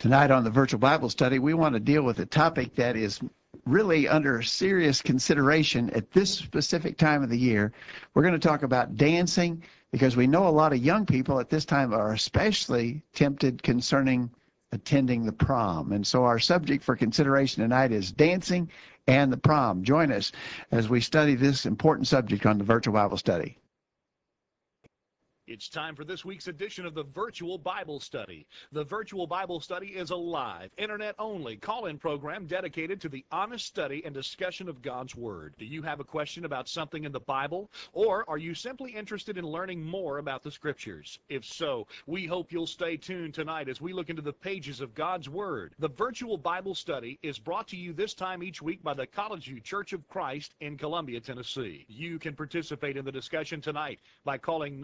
Tonight on the Virtual Bible Study, we want to deal with a topic that is really under serious consideration at this specific time of the year. We're going to talk about dancing because we know a lot of young people at this time are especially tempted concerning attending the prom. And so our subject for consideration tonight is dancing and the prom. Join us as we study this important subject on the Virtual Bible Study. It's time for this week's edition of the Virtual Bible Study. The Virtual Bible Study is a live, internet-only call-in program dedicated to the honest study and discussion of God's Word. Do you have a question about something in the Bible? Or are you simply interested in learning more about the Scriptures? If so, we hope you'll stay tuned tonight as we look into the pages of God's Word. The Virtual Bible Study is brought to you this time each week by the College View Church of Christ in Columbia, Tennessee. You can participate in the discussion tonight by calling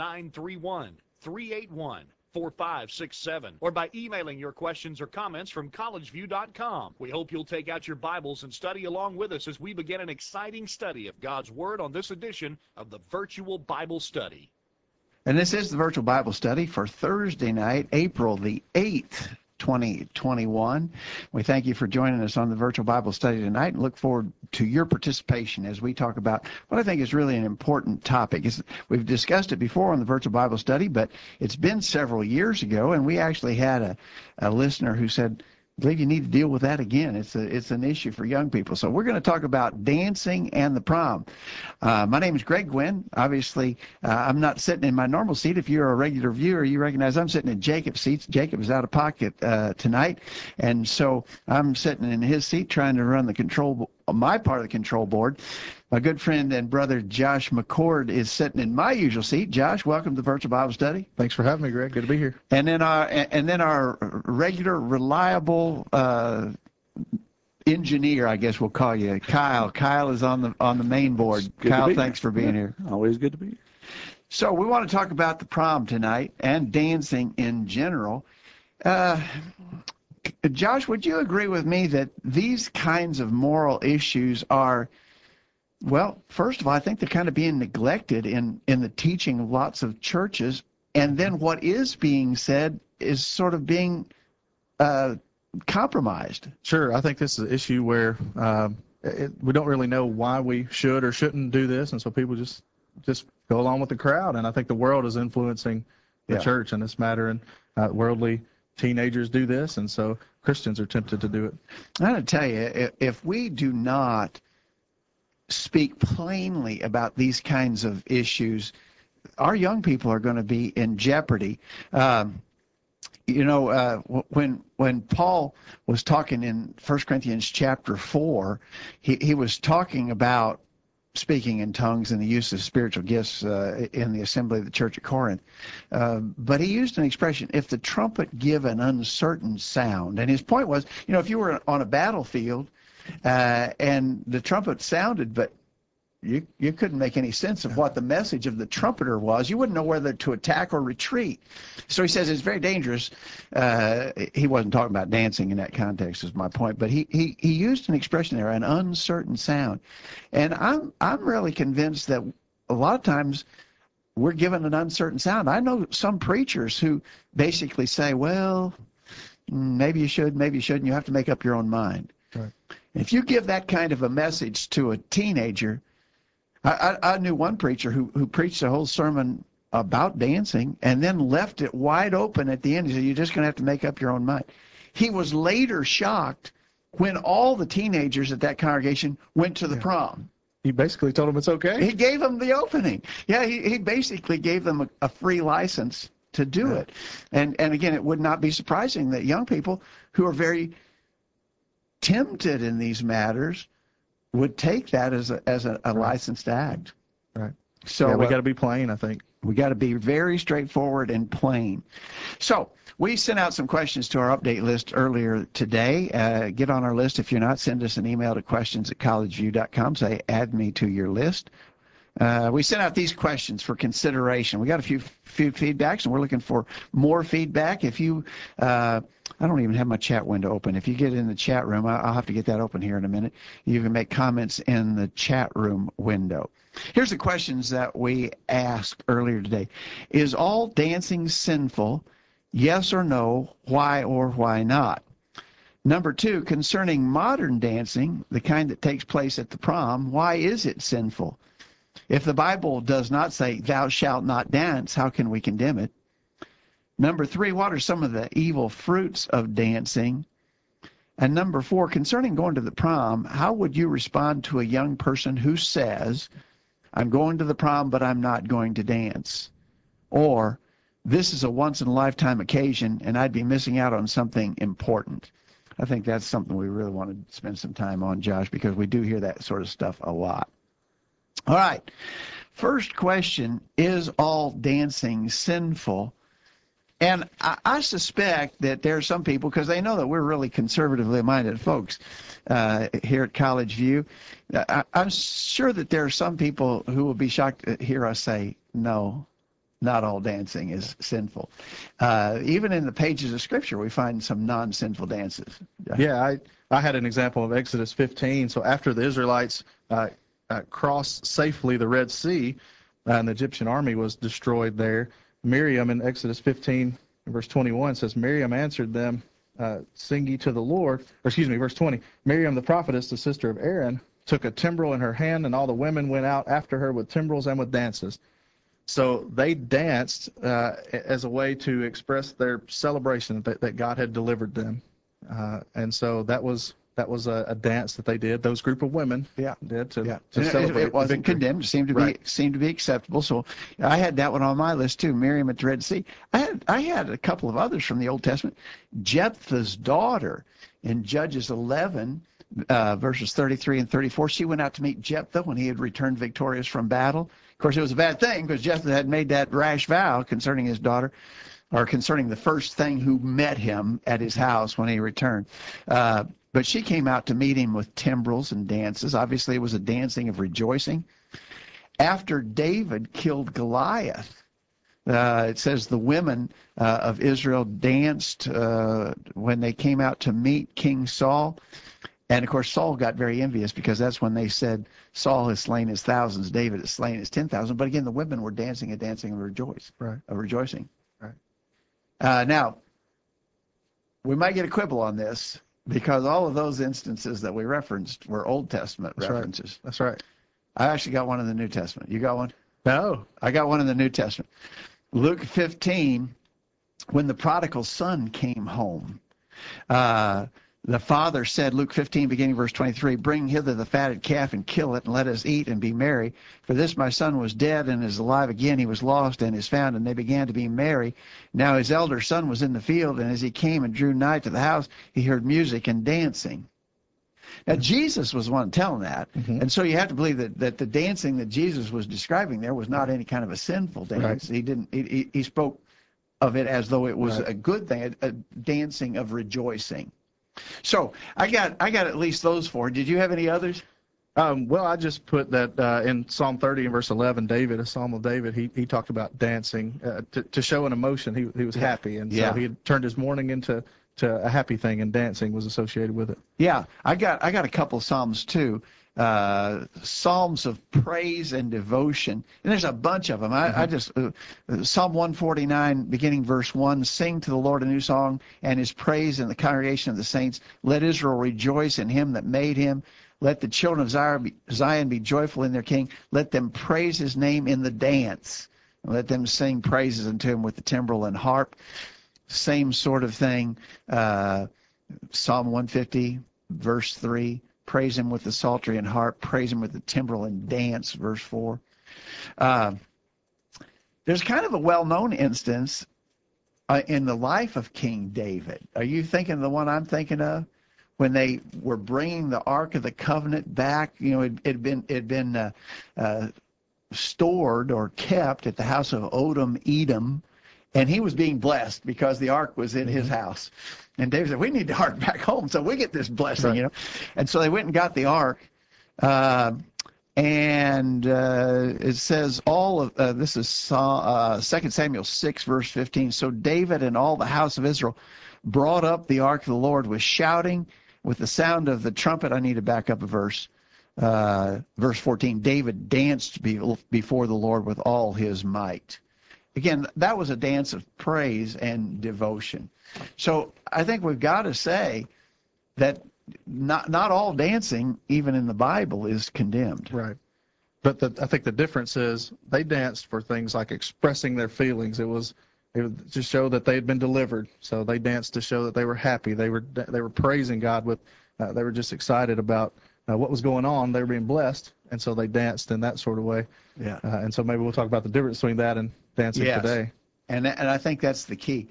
931-381-4567 or by emailing your questions or comments from collegeview.com. We hope you'll take out your Bibles and study along with us as we begin an exciting study of God's Word on this edition of the Virtual Bible Study. And this is the Virtual Bible Study for Thursday night, April the 8th, 2021. We thank you for joining us on the Virtual Bible Study tonight and look forward to your participation as we talk about what I think is really an important topic. We've discussed it before on the Virtual Bible Study, but it's been several years ago, and we actually had a listener who said, I believe you need to deal with that again. It's an issue for young people. So we're going to talk about dancing and the prom. My name is Greg Gwynn. Obviously, I'm not sitting in my normal seat. If you're a regular viewer, you recognize I'm sitting in Jacob's seat. Jacob is out of pocket tonight, and so I'm sitting in his seat trying to run my part of the control board. My good friend and brother Josh McCord is sitting in my usual seat. Josh, welcome to the Virtual Bible Study. Thanks for having me, Greg. Good to be here. And then our regular, reliable engineer, I guess we'll call you, Kyle. Kyle is on the main board. Kyle, thanks for being here. Always good to be here. So we want to talk about the prom tonight and dancing in general. Josh, would you agree with me that these kinds of moral issues are, well, first of all, I think they're kind of being neglected in the teaching of lots of churches, and then what is being said is sort of being compromised. Sure. I think this is an issue where we don't really know why we should or shouldn't do this, and so people just go along with the crowd, and I think the world is influencing the church in this matter, and worldly teenagers do this, and so Christians are tempted to do it. I got to tell you, if we do not speak plainly about these kinds of issues, our young people are going to be in jeopardy. When Paul was talking in 1 Corinthians chapter 4, he was talking about speaking in tongues and the use of spiritual gifts in the assembly of the church at Corinth. But he used an expression, if the trumpet give an uncertain sound. And his point was, if you were on a battlefield and the trumpet sounded, but you couldn't make any sense of what the message of the trumpeter was. You wouldn't know whether to attack or retreat. So he says it's very dangerous. He wasn't talking about dancing in that context, is my point. But he used an expression there, an uncertain sound. And I'm really convinced that a lot of times we're given an uncertain sound. I know some preachers who basically say, well, maybe you should, maybe you shouldn't. You have to make up your own mind. Right. If you give that kind of a message to a teenager, I knew one preacher who preached a whole sermon about dancing and then left it wide open at the end. He said, you're just going to have to make up your own mind. He was later shocked when all the teenagers at that congregation went to the prom. He basically told them it's okay? He gave them the opening. Yeah, he basically gave them a free license to do it. And again, it would not be surprising that young people who are very tempted in these matters would take that as a licensed act. Right. So we got to be plain, I think. We got to be very straightforward and plain. So we sent out some questions to our update list earlier today. Get on our list. If you're not, send us an email to questions@collegeview.com. Say, add me to your list. We sent out these questions for consideration. We got a few feedbacks, and we're looking for more feedback. If you, I don't even have my chat window open. If you get in the chat room, I'll have to get that open here in a minute. You can make comments in the chat room window. Here's the questions that we asked earlier today. Is all dancing sinful? Yes or no? Why or why not? Number two, concerning modern dancing, the kind that takes place at the prom, why is it sinful? If the Bible does not say, thou shalt not dance, how can we condemn it? Number three, what are some of the evil fruits of dancing? And number four, concerning going to the prom, how would you respond to a young person who says, I'm going to the prom, but I'm not going to dance? Or, this is a once-in-a-lifetime occasion, and I'd be missing out on something important. I think that's something we really want to spend some time on, Josh, because we do hear that sort of stuff a lot. All right. First question, is all dancing sinful? And I suspect that there are some people, because they know that we're really conservatively minded folks here at College View. I'm sure that there are some people who will be shocked to hear us say, no, not all dancing is sinful. Even in the pages of Scripture, we find some non-sinful dances. Yeah, I had an example of Exodus 15. So after the Israelites crossed safely the Red Sea, and the Egyptian army was destroyed there, Miriam in Exodus 15, verse 21 says, Miriam answered them, sing ye to the Lord, or excuse me, verse 20, Miriam the prophetess, the sister of Aaron, took a timbrel in her hand, and all the women went out after her with timbrels and with dances. So they danced as a way to express their celebration that God had delivered them. And so that was a dance that they did. Those group of women did to celebrate. It wasn't condemned. It seemed to be acceptable. So I had that one on my list too. Miriam at the Red Sea. I had a couple of others from the Old Testament. Jephthah's daughter in Judges 11. Verses 33 and 34, she went out to meet Jephthah when he had returned victorious from battle. Of course, it was a bad thing because Jephthah had made that rash vow concerning his daughter, or concerning the first thing who met him at his house when he returned. But she came out to meet him with timbrels and dances. Obviously, it was a dancing of rejoicing. After David killed Goliath, it says the women of Israel danced when they came out to meet King Saul. And, of course, Saul got very envious because that's when they said, Saul has slain his thousands, David has slain his 10,000. But, again, the women were dancing a dancing of rejoicing. Right. Now, we might get a quibble on this because all of those instances that we referenced were Old Testament references. That's right. I actually got one in the New Testament. You got one? No. I got one in the New Testament. Luke 15, when the prodigal son came home, the father said, Luke 15, beginning verse 23, bring hither the fatted calf and kill it, and let us eat and be merry. For this my son was dead and is alive again. He was lost and is found, and they began to be merry. Now his elder son was in the field, and as he came and drew nigh to the house, he heard music and dancing. Now, Jesus was the one telling that, and so you have to believe that the dancing that Jesus was describing there was not any kind of a sinful dance. Right. He spoke of it as though it was a good thing, a dancing of rejoicing. So I got at least those four. Did you have any others? Well, I just put that in Psalm 30 and verse 11, David, a Psalm of David, he talked about dancing to show an emotion. He was happy, and so he had turned his mourning into a happy thing, and dancing was associated with it. Yeah, I got a couple of Psalms too. Psalms of praise and devotion, and there's a bunch of them. I just Psalm 149 beginning verse 1, sing to the Lord a new song and his praise in the congregation of the saints. Let Israel rejoice in him that made him. Let the children of Zion be joyful in their king. Let them praise his name in the dance. Let them sing praises unto him with the timbrel and harp. Same sort of thing. Psalm 150 verse 3, praise him with the psaltery and harp, praise him with the timbrel and dance, verse 4. There's kind of a well-known instance in the life of King David. Are you thinking of the one I'm thinking of? When they were bringing the Ark of the Covenant back, you know, it had been stored or kept at the house of Odom-Edom, and he was being blessed because the Ark was in his house. And David said, we need the Ark back home so we get this blessing, you know. And so they went and got the Ark. It says all of this is 2 Samuel 6, verse 15. So David and all the house of Israel brought up the Ark of the Lord with shouting, with the sound of the trumpet. I need to back up a verse. Verse 14, David danced before the Lord with all his might. Again, that was a dance of praise and devotion. So I think we've got to say that not all dancing, even in the Bible, is condemned. Right. But I think the difference is they danced for things like expressing their feelings. It was to show that they had been delivered. So they danced to show that they were happy. They were praising God with. They were just excited about what was going on. They were being blessed, and so they danced in that sort of way. Yeah. And so maybe we'll talk about the difference between that and dancing today. And I think that's the key.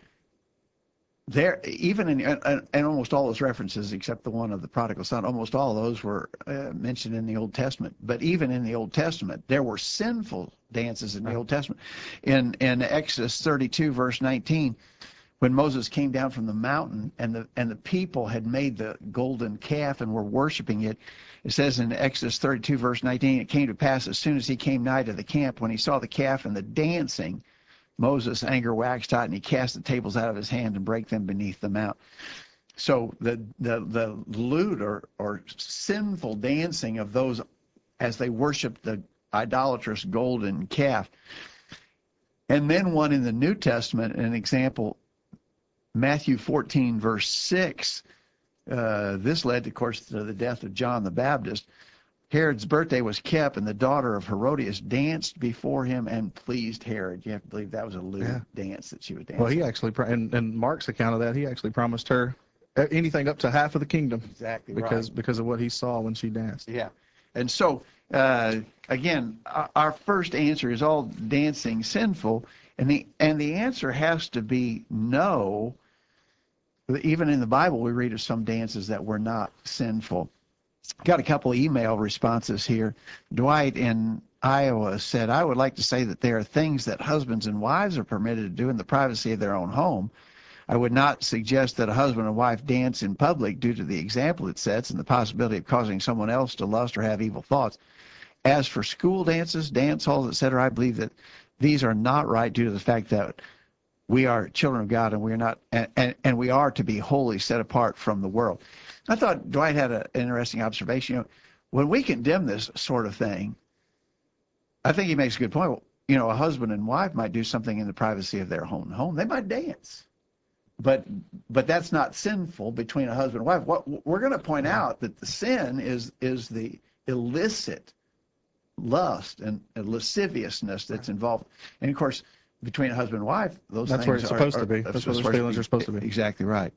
There, even in almost all those references, except the one of the prodigal son, almost all of those were mentioned in the Old Testament. But even in the Old Testament, there were sinful dances in the Old Testament. In Exodus 32, verse 19, when Moses came down from the mountain and the people had made the golden calf and were worshiping it, it says in Exodus 32, verse 19, it came to pass as soon as he came nigh to the camp, when he saw the calf and the dancing, Moses' anger waxed hot, and he cast the tables out of his hand and brake them beneath the mount. So the lewd or sinful dancing of those as they worshiped the idolatrous golden calf. And then one in the New Testament, an example, Matthew 14, verse 6. This led, of course, to the death of John the Baptist. Herod's birthday was kept, and the daughter of Herodias danced before him and pleased Herod. You have to believe that was a lewd dance that she was dancing. Well, he actually, in Mark's account of that, he actually promised her anything up to half of the kingdom. Exactly because of what he saw when she danced. Yeah. And so, again, our first answer is all dancing sinful, and the answer has to be no. Even in the Bible, we read of some dances that were not sinful. Got a couple of email responses here. Dwight in Iowa said, I would like to say that there are things that husbands and wives are permitted to do in the privacy of their own home. I would not suggest that a husband and wife dance in public due to the example it sets and the possibility of causing someone else to lust or have evil thoughts. As for school dances, dance halls, etc., I believe that these are not right due to the fact that we are children of God and we are not, and we are to be wholly set apart from the world. I thought Dwight had an interesting observation. You know, when we condemn this sort of thing, I think he makes a good point. You know, a husband and wife might do something in the privacy of their own home. They might dance, but that's not sinful between a husband and wife. What we're going to point out that the sin is the illicit lust and lasciviousness that's involved, and of course, between a husband and wife, that's where it's supposed to be. That's where those feelings are supposed to be. Exactly right.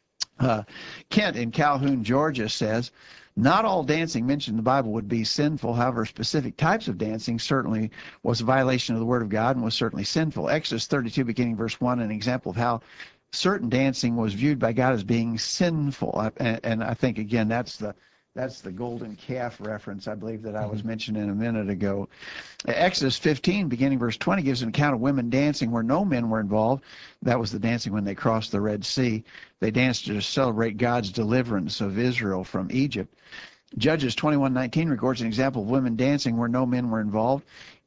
Kent in Calhoun, Georgia says, not all dancing mentioned in the Bible would be sinful. However, specific types of dancing certainly was a violation of the Word of God and was certainly sinful. Exodus 32, beginning verse 1, an example of how certain dancing was viewed by God as being sinful. And I think, again, that's the golden calf reference, I believe, that I was mentioning a minute ago. Exodus 15, beginning verse 20, gives an account of women dancing where no men were involved. That was the dancing when they crossed the Red Sea. They danced to celebrate God's deliverance of Israel from Egypt. Judges 21:19 records an example of women dancing where no men were involved.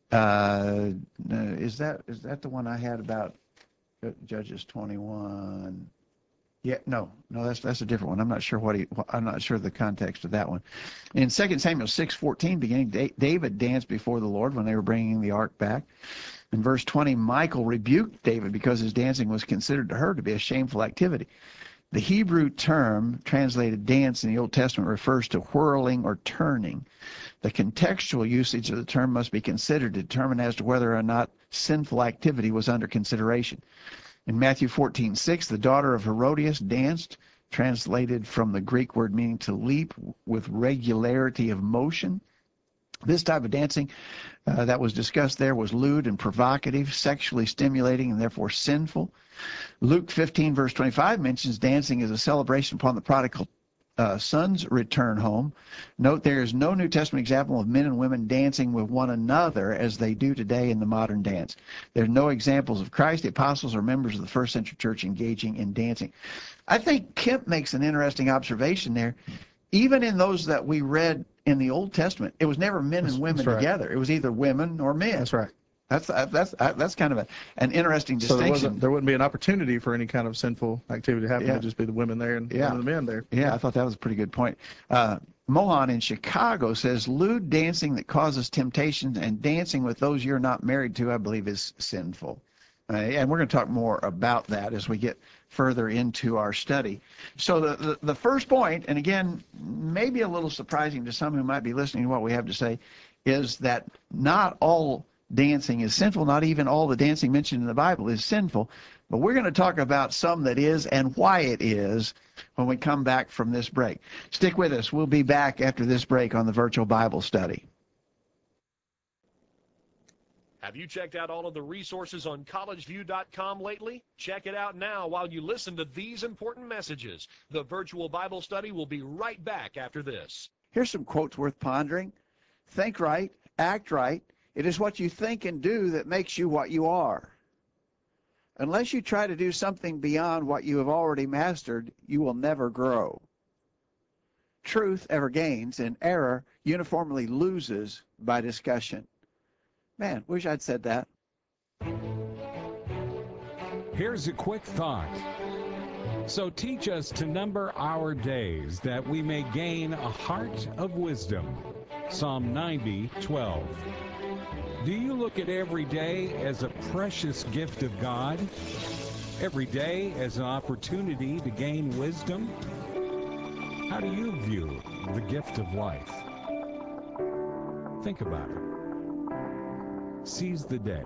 Is that the one I had about Judges 21? Yeah, no, that's a different one. I'm not sure I'm not sure the context of that one. In 2 Samuel 6:14, beginning, David danced before the Lord when they were bringing the ark back. In verse 20, Michal rebuked David because his dancing was considered to her to be a shameful activity. The Hebrew term translated dance in the Old Testament refers to whirling or turning. The contextual usage of the term must be considered to determine as to whether or not sinful activity was under consideration. In Matthew 14:6, the daughter of Herodias danced, translated from the Greek word meaning to leap with regularity of motion. This type of dancing that was discussed there was lewd and provocative, sexually stimulating, and therefore sinful. Luke 15, verse 25 mentions dancing as a celebration upon the prodigal son's return home. Note there is no New Testament example of men and women dancing with one another as they do today in the modern dance. There are no examples of Christ, the apostles, or members of the first century church engaging in dancing. I think Kemp makes an interesting observation there. Even in those that we read in the Old Testament, it was never men and women together. It was either women or men. That's right. That's kind of an interesting distinction. So there wouldn't be an opportunity for any kind of sinful activity to happen. It would just be the women there and the men there. Yeah, I thought that was a pretty good point. Mohan in Chicago says, lewd dancing that causes temptations and dancing with those you're not married to, I believe, is sinful. And we're going to talk more about that as we get further into our study. So the first point, and again, maybe a little surprising to some who might be listening to what we have to say, is that not all dancing is sinful. Not even all the dancing mentioned in the Bible is sinful. But we're going to talk about some that is and why it is when we come back from this break. Stick with us. We'll be back after this break on the Virtual Bible Study. Have you checked out all of the resources on collegeview.com lately? Check it out now while you listen to these important messages. The Virtual Bible Study will be right back after this. Here's some quotes worth pondering. Think right, act right. It is what you think and do that makes you what you are. Unless you try to do something beyond what you have already mastered, you will never grow. Truth ever gains, and error uniformly loses by discussion. Man, wish I'd said that. Here's a quick thought. So teach us to number our days that we may gain a heart of wisdom. Psalm 90:12. Do you look at every day as a precious gift of God? Every day as an opportunity to gain wisdom? How do you view the gift of life? Think about it. Seize the day.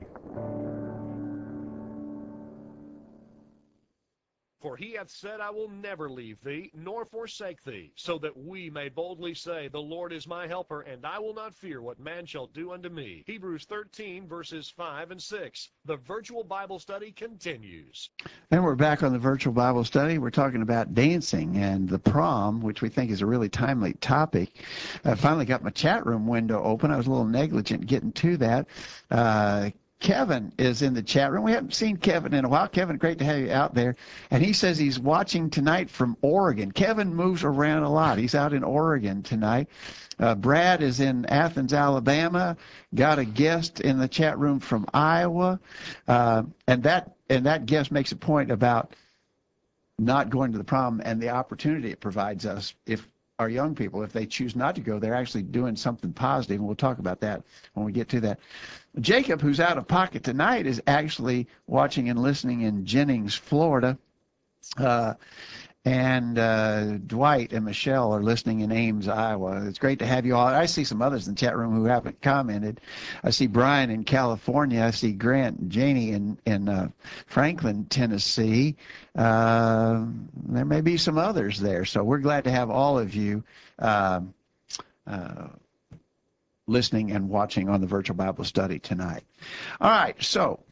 For he hath said, I will never leave thee, nor forsake thee, so that we may boldly say, the Lord is my helper, and I will not fear what man shall do unto me. Hebrews 13, verses 5 and 6. The Virtual Bible Study continues. And we're back on the Virtual Bible Study. We're talking about dancing and the prom, which we think is a really timely topic. I finally got my chat room window open. I was a little negligent getting to that. Kevin is in the chat room. We haven't seen Kevin in a while. Kevin, great to have you out there. And he says he's watching tonight from Oregon. Kevin moves around a lot. He's out in Oregon tonight. Brad is in Athens, Alabama. Got a guest in the chat room from Iowa. And that guest makes a point about not going to the prom and the opportunity it provides us if our young people, if they choose not to go, they're actually doing something positive, and we'll talk about that when we get to that. Jacob, who's out of pocket tonight, is actually watching and listening in Jennings, Florida. And Dwight and Michelle are listening in Ames, Iowa. It's great to have you all. I see some others in the chat room who haven't commented. I see Brian in California. I see Grant and Janie in Franklin, Tennessee. There may be some others there. So we're glad to have all of you listening and watching on the Virtual Bible Study tonight. All right, so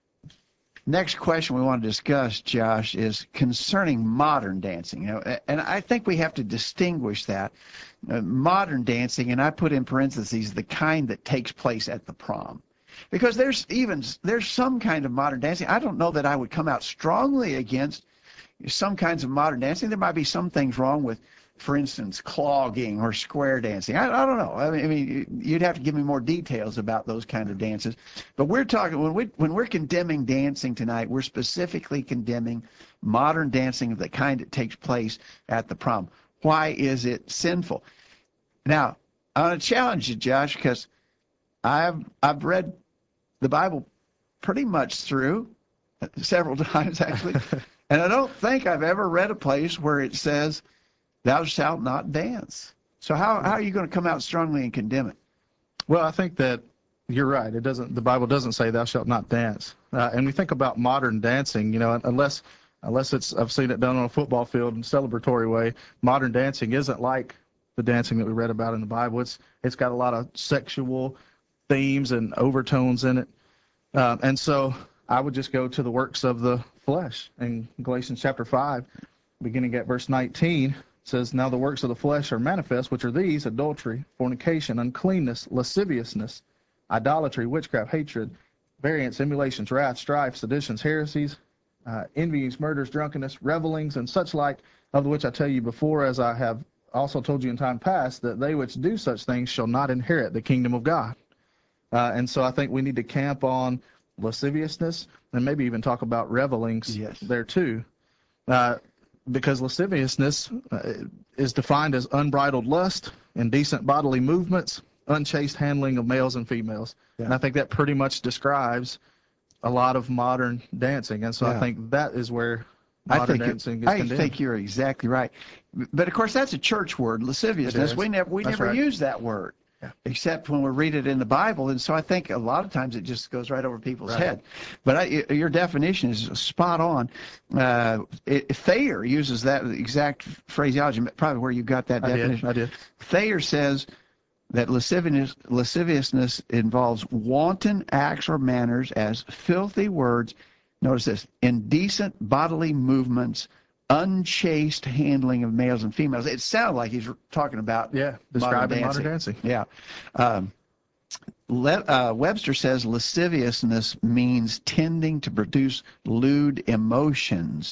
next question we want to discuss, Josh, is concerning modern dancing. And I think we have to distinguish that. Modern dancing, and I put in parentheses, the kind that takes place at the prom. Because there's some kind of modern dancing. I don't know that I would come out strongly against some kinds of modern dancing. There might be some things wrong with, for instance, clogging or square dancing. I don't know. I mean, you'd have to give me more details about those kind of dances. But we're talking, when we're condemning dancing tonight, we're specifically condemning modern dancing of the kind that takes place at the prom. Why is it sinful? Now, I want to challenge you, Josh, because I've read the Bible pretty much through several times, actually. And I don't think I've ever read a place where it says, thou shalt not dance. So how are you going to come out strongly and condemn it? Well, I think that you're right. The Bible doesn't say thou shalt not dance. And we think about modern dancing, unless it's, I've seen it done on a football field in a celebratory way, modern dancing isn't like the dancing that we read about in the Bible. It's got a lot of sexual themes and overtones in it. And so I would just go to the works of the flesh. In Galatians chapter 5, beginning at verse 19, says, now the works of the flesh are manifest, which are these: adultery, fornication, uncleanness, lasciviousness, idolatry, witchcraft, hatred, variance, emulations, wrath, strife, seditions, heresies, envyings, murders, drunkenness, revelings, and such like, of which I tell you before, as I have also told you in time past, that they which do such things shall not inherit the kingdom of God. And so I think we need to camp on lasciviousness and maybe even talk about revelings there too. Because lasciviousness is defined as unbridled lust, indecent bodily movements, unchaste handling of males and females. Yeah. And I think that pretty much describes a lot of modern dancing, and so Yeah. I think that is where I modern think dancing is I condemned. think you're exactly right, but of course that's a church word, lasciviousness. It is. We never That's right. use that word, Yeah. except when we read it in the Bible, and so I think a lot of times it just goes right over people's Right. head. But your definition is spot on. Thayer uses that exact phraseology, probably where you got that definition. I did. Thayer says that lasciviousness involves wanton acts or manners as filthy words. Notice this: indecent bodily movements, unchaste handling of males and females. It sounds like he's talking about Describing modern dancing. Yeah. Webster says lasciviousness means tending to produce lewd emotions.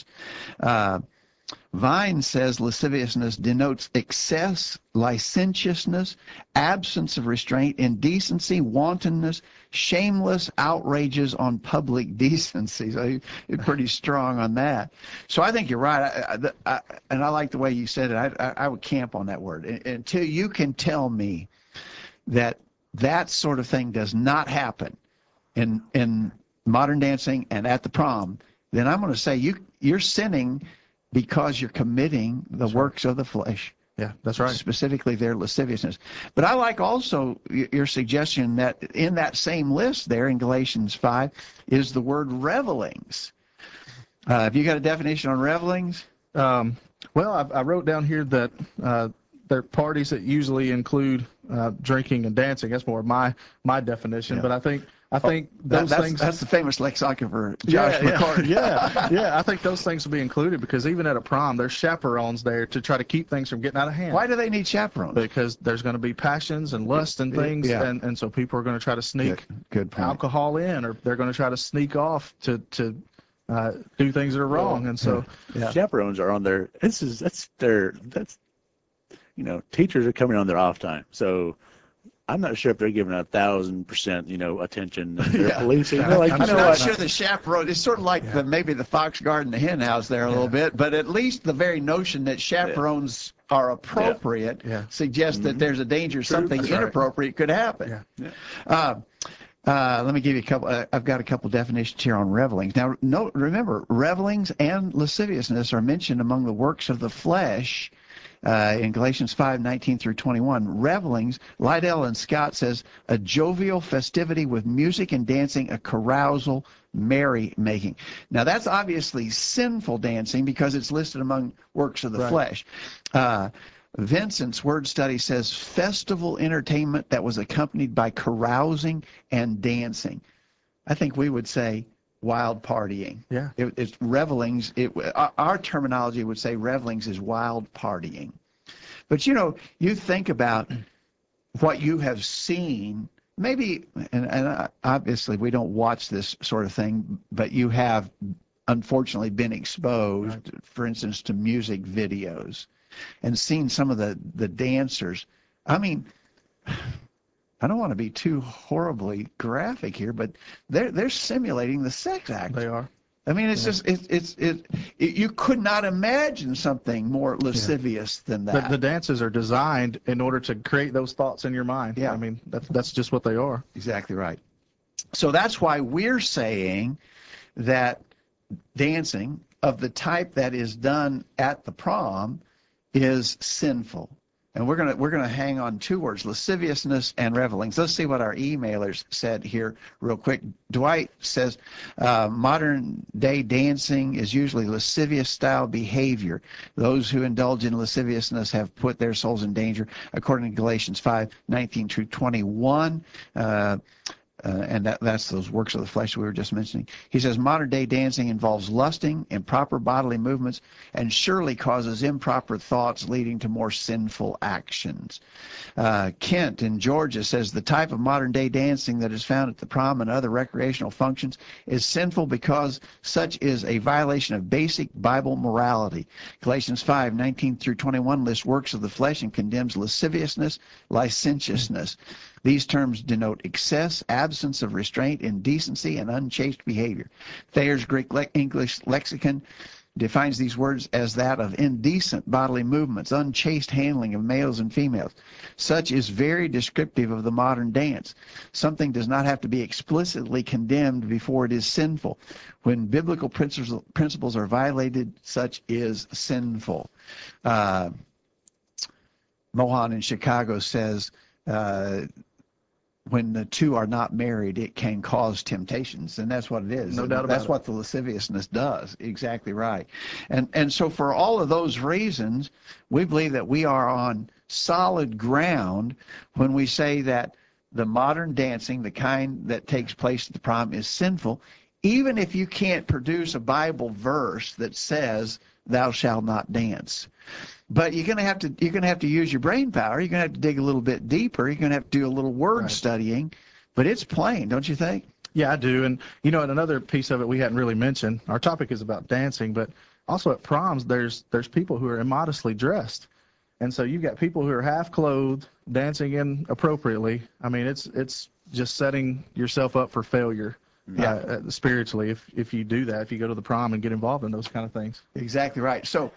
Vine says lasciviousness denotes excess, licentiousness, absence of restraint, indecency, wantonness, shameless outrages on public decency. So you're pretty strong on that. So I think you're right. And I like the way you said it. I would camp on that word. Until you can tell me that that sort of thing does not happen in modern dancing and at the prom, then I'm going to say you're sinning because you're committing the works of the flesh. Yeah, that's right. Specifically their lasciviousness. But I like also your suggestion that in that same list there in Galatians 5 is the word revelings. Have you got a definition on revelings? Well, I wrote down here that they're parties that usually include drinking and dancing. That's more my definition. Yeah. But I think those things. That's the famous lexicographer, Josh McCarty. Yeah. I think those things will be included because even at a prom, there's chaperones there to try to keep things from getting out of hand. Why do they need chaperones? Because there's going to be passions and lust and things, Yeah. and so people are going to try to sneak Good point. alcohol in, or they're going to try to sneak off to do things that are wrong, and so Chaperones are on their. Teachers are coming on their off time, so I'm not sure if they're giving 1,000%, attention. They're policing. I'm not sure the chaperone. It's sort of like maybe the fox guard and the hen house there a little bit, but at least the very notion that chaperones are appropriate suggests that there's a danger something inappropriate could happen. Let me give you a couple. I've got a couple definitions here on revelings. Now, remember, revelings and lasciviousness are mentioned among the works of the flesh. In Galatians 5:19 through 21, revelings, Liddell and Scott says, a jovial festivity with music and dancing, a carousal, merry-making. Now, that's obviously sinful dancing because it's listed among works of the flesh. Vincent's word study says festival entertainment that was accompanied by carousing and dancing. I think we would say wild partying. Yeah. It's revelings. Our terminology would say revelings is wild partying. But, you think about what you have seen, maybe, and obviously we don't watch this sort of thing, but you have unfortunately been exposed, for instance, to music videos and seen some of the dancers. I mean, I don't want to be too horribly graphic here, but they're simulating the sex act. They are. I mean, it's just you could not imagine something more lascivious than that. The dances are designed in order to create those thoughts in your mind. Yeah. I mean, that's just what they are. Exactly right. So that's why we're saying that dancing of the type that is done at the prom is sinful. And we're gonna hang on two words: lasciviousness and revelings. Let's see what our emailers said here real quick. Dwight says, modern day dancing is usually lascivious style behavior. Those who indulge in lasciviousness have put their souls in danger, according to Galatians 5:19 through 21. And that's those works of the flesh we were just mentioning. He says modern day dancing involves lusting, improper bodily movements, and surely causes improper thoughts leading to more sinful actions. Kent in Georgia says the type of modern day dancing that is found at the prom and other recreational functions is sinful because such is a violation of basic Bible morality. Galatians 5:19 through 21 lists works of the flesh and condemns lasciviousness, licentiousness. These terms denote excess, absence of restraint, indecency, and unchaste behavior. Thayer's Greek English lexicon defines these words as that of indecent bodily movements, unchaste handling of males and females. Such is very descriptive of the modern dance. Something does not have to be explicitly condemned before it is sinful. When biblical principles are violated, such is sinful. Mohan in Chicago says, when the two are not married, it can cause temptations, and that's what it is. No doubt about That's it. what the lasciviousness does. Exactly right. And so for all of those reasons, we believe that we are on solid ground when we say that the modern dancing, the kind that takes place at the prom, is sinful, even if you can't produce a Bible verse that says, "Thou shalt not dance." But you're gonna have to use your brain power. You're gonna have to dig a little bit deeper. You're gonna have to do a little word Right. studying. But it's plain, don't you think? Yeah, I do. And, you know, and another piece of it we hadn't really mentioned, our topic is about dancing, but also at proms, there's people who are immodestly dressed. And so you've got people who are half clothed, dancing inappropriately. I mean, it's just setting yourself up for failure. Spiritually, if you do that, if you go to the prom and get involved in those kind of things. Exactly right. So,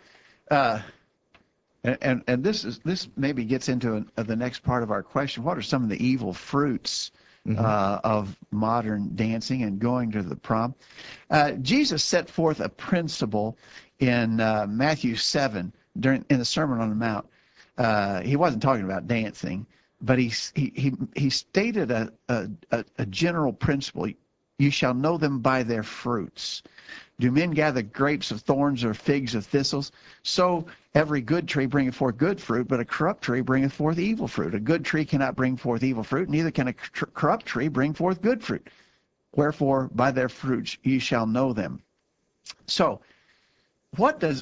and this maybe gets into the next part of our question. What are some of the evil fruits of modern dancing and going to the prom? Jesus set forth a principle in Matthew 7 in the Sermon on the Mount. He wasn't talking about dancing, but he stated a general principle. You shall know them by their fruits. Do men gather grapes of thorns or figs of thistles? So every good tree bringeth forth good fruit, but a corrupt tree bringeth forth evil fruit. A good tree cannot bring forth evil fruit, neither can a corrupt tree bring forth good fruit. Wherefore, by their fruits ye shall know them. So, what does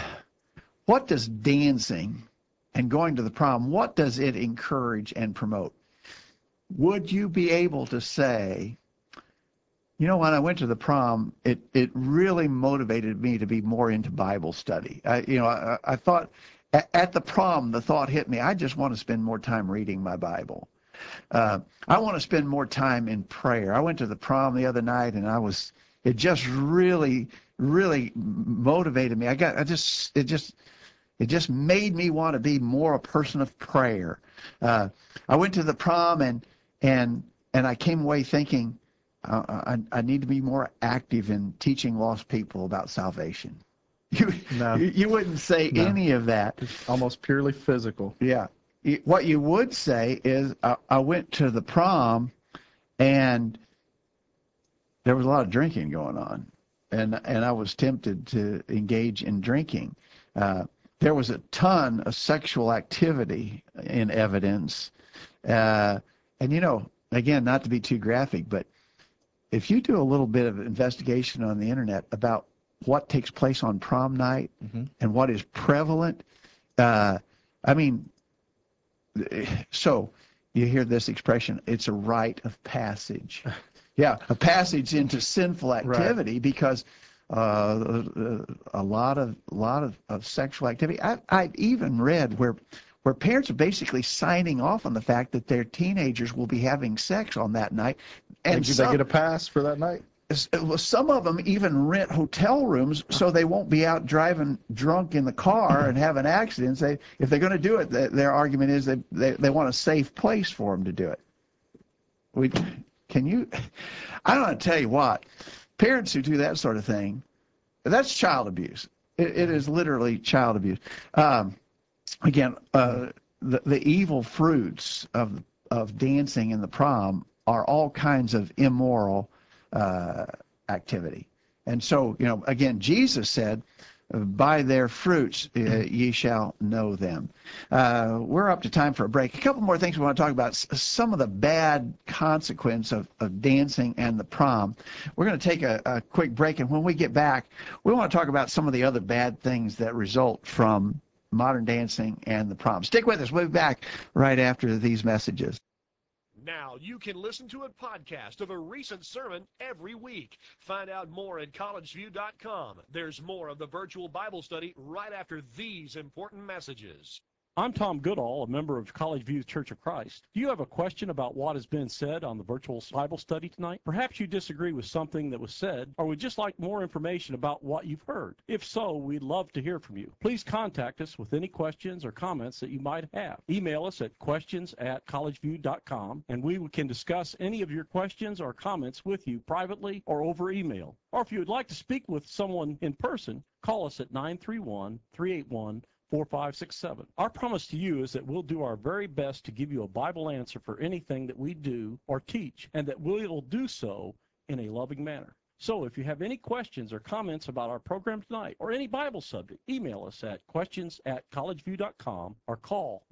dancing and going to the prom, what does it encourage and promote? Would you be able to say, you know, when I went to the prom, it really motivated me to be more into Bible study. I thought at the prom, the thought hit me, I just want to spend more time reading my Bible. I want to spend more time in prayer. I went to the prom the other night, and it just really, really motivated me. It just made me want to be more a person of prayer. I went to the prom, and I came away thinking, I need to be more active in teaching lost people about salvation. You wouldn't say any of that. It's almost purely physical. Yeah. What you would say is, I went to the prom, and there was a lot of drinking going on, and I was tempted to engage in drinking. There was a ton of sexual activity in evidence, and again, not to be too graphic, but if you do a little bit of investigation on the internet about what takes place on prom night and what is prevalent, so you hear this expression, it's a rite of passage. Yeah, a passage into sinful activity, right. Because a lot of sexual activity. I've even read where parents are basically signing off on the fact that their teenagers will be having sex on that night. And they get a pass for that night? Some of them even rent hotel rooms so they won't be out driving drunk in the car and having accidents. If they're going to do it, their argument is they want a safe place for them to do it. I don't want to tell you what, parents who do that sort of thing, that's child abuse. It is literally child abuse. Again, the evil fruits of dancing in the prom are all kinds of immoral activity. And so, again, Jesus said, by their fruits ye shall know them. We're up to time for a break. A couple more things we want to talk about. Some of the bad consequence of dancing and the prom. We're going to take a quick break, and when we get back, we want to talk about some of the other bad things that result from modern dancing and the prom. Stick with us. We'll be back right after these messages. Now you can listen to a podcast of a recent sermon every week. Find out more at collegeview.com. There's more of the virtual Bible study right after these important messages. I'm Tom Goodall, a member of College View Church of Christ. Do you have a question about what has been said on the virtual Bible study tonight? Perhaps you disagree with something that was said, or would just like more information about what you've heard. If so, we'd love to hear from you. Please contact us with any questions or comments that you might have. Email us at questions@collegeview.com, and we can discuss any of your questions or comments with you privately or over email. Or if you would like to speak with someone in person, call us at 931-381-4567. Our promise to you is that we'll do our very best to give you a Bible answer for anything that we do or teach, and that we'll do so in a loving manner. So if you have any questions or comments about our program tonight or any Bible subject, email us at questions@collegeview.com or call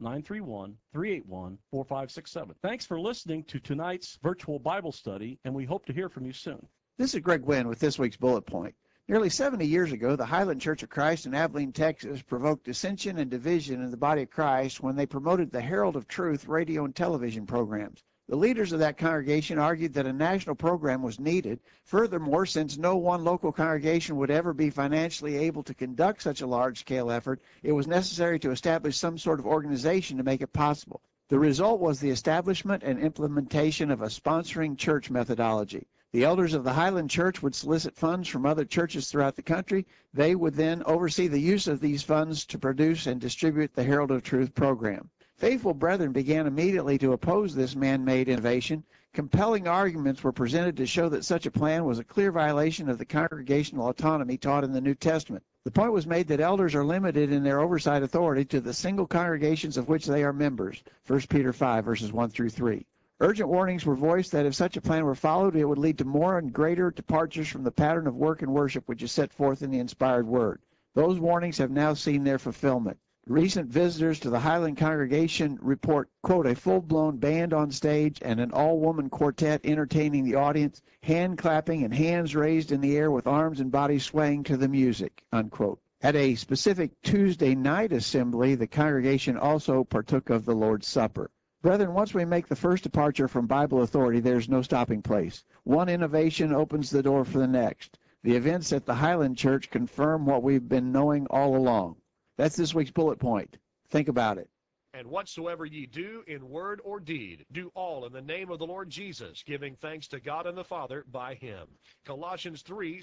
931-381-4567. Thanks for listening to tonight's virtual Bible study, and we hope to hear from you soon. This is Greg Wynn with this week's Bullet Point. Nearly 70 years ago, the Highland Church of Christ in Abilene, Texas, provoked dissension and division in the body of Christ when they promoted the Herald of Truth radio and television programs. The leaders of that congregation argued that a national program was needed. Furthermore, since no one local congregation would ever be financially able to conduct such a large-scale effort, it was necessary to establish some sort of organization to make it possible. The result was the establishment and implementation of a sponsoring church methodology. The elders of the Highland Church would solicit funds from other churches throughout the country. They would then oversee the use of these funds to produce and distribute the Herald of Truth program. Faithful brethren began immediately to oppose this man-made innovation. Compelling arguments were presented to show that such a plan was a clear violation of the congregational autonomy taught in the New Testament. The point was made that elders are limited in their oversight authority to the single congregations of which they are members, 1 Peter 5, verses 1 through 3. Urgent warnings were voiced that if such a plan were followed, it would lead to more and greater departures from the pattern of work and worship which is set forth in the inspired word. Those warnings have now seen their fulfillment. Recent visitors to the Highland congregation report, quote, a full-blown band on stage and an all-woman quartet entertaining the audience, hand clapping and hands raised in the air with arms and bodies swaying to the music, unquote. At a specific Tuesday night assembly, the congregation also partook of the Lord's Supper. Brethren, once we make the first departure from Bible authority, there's no stopping place. One innovation opens the door for the next. The events at the Highland Church confirm what we've been knowing all along. That's this week's bullet point. Think about it. And whatsoever ye do in word or deed, do all in the name of the Lord Jesus, giving thanks to God and the Father by him. Colossians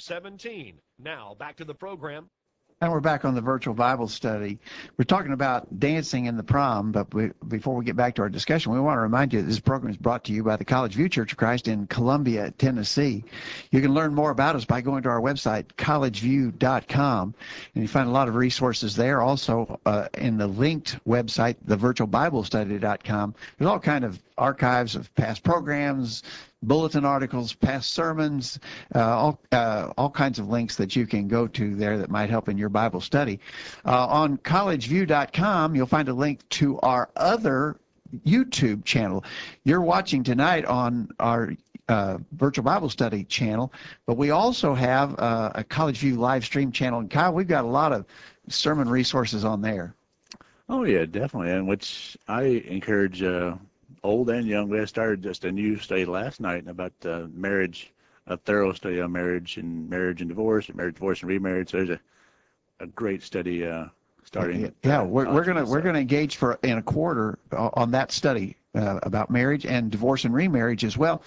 3:17. Now, back to the program. And we're back on the virtual Bible study. We're talking about dancing in the prom, but before we get back to our discussion, we want to remind you that this program is brought to you by the College View Church of Christ in Columbia, Tennessee. You can learn more about us by going to our website, collegeview.com, and you find a lot of resources there. Also, in the linked website, thevirtualbiblestudy.com, there's all kind of archives of past programs, bulletin articles, past sermons, all kinds of links that you can go to there that might help in your Bible study. On collegeview.com, you'll find a link to our other YouTube channel. You're watching tonight on our virtual Bible study channel, but we also have a College View live stream channel. And Kyle, we've got a lot of sermon resources on there. Oh, yeah, definitely, and which I encourage old and young. We started just a new study last night about marriage, a thorough study on marriage and divorce, and marriage, divorce, and remarriage. So there's a great study starting. Yeah, we're gonna engage in a quarter on that study about marriage and divorce and remarriage as well,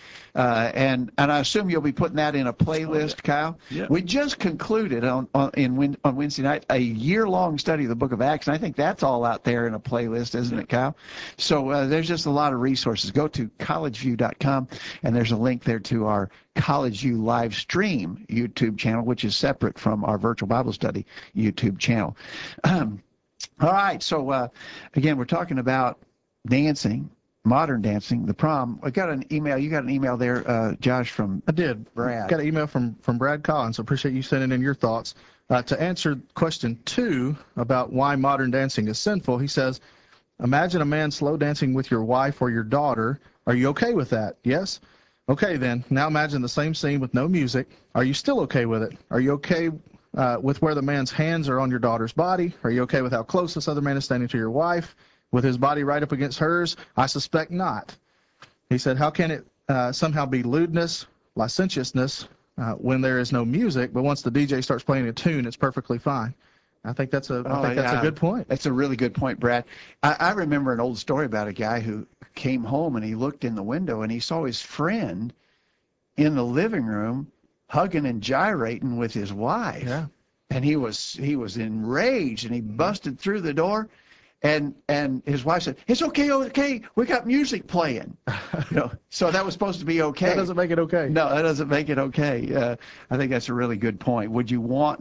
and I assume you'll be putting that in a playlist, Kyle. Yeah. We just concluded on Wednesday night a year-long study of the Book of Acts, and I think that's all out there in a playlist, isn't it, Kyle? So there's just a lot of resources. Go to collegeview.com, and there's a link there to our College View live stream YouTube channel, which is separate from our virtual Bible study YouTube channel. All right, so again, we're talking about dancing. Modern dancing, the prom. I got an email. You got an email there, Josh, from I did. Brad. Got an email from Brad Collins. So appreciate you sending in your thoughts. To answer question 2 about why modern dancing is sinful, he says, imagine a man slow dancing with your wife or your daughter. Are you okay with that? Yes? Okay, then. Now imagine the same scene with no music. Are you still okay with it? Are you okay with where the man's hands are on your daughter's body? Are you okay with how close this other man is standing to your wife? With his body right up against hers? I suspect not. He said, how can it somehow be lewdness, licentiousness, when there is no music, but once the DJ starts playing a tune, it's perfectly fine? I think that's a Yeah. good point. That's a really good point, Brad. I remember an old story about a guy who came home and he looked in the window and he saw his friend in the living room hugging and gyrating with his wife. Yeah. And he was enraged and he busted through the door. And his wife said, "It's okay. We got music playing." So that was supposed to be okay. That doesn't make it okay. No, that doesn't make it okay. I think that's a really good point. Would you want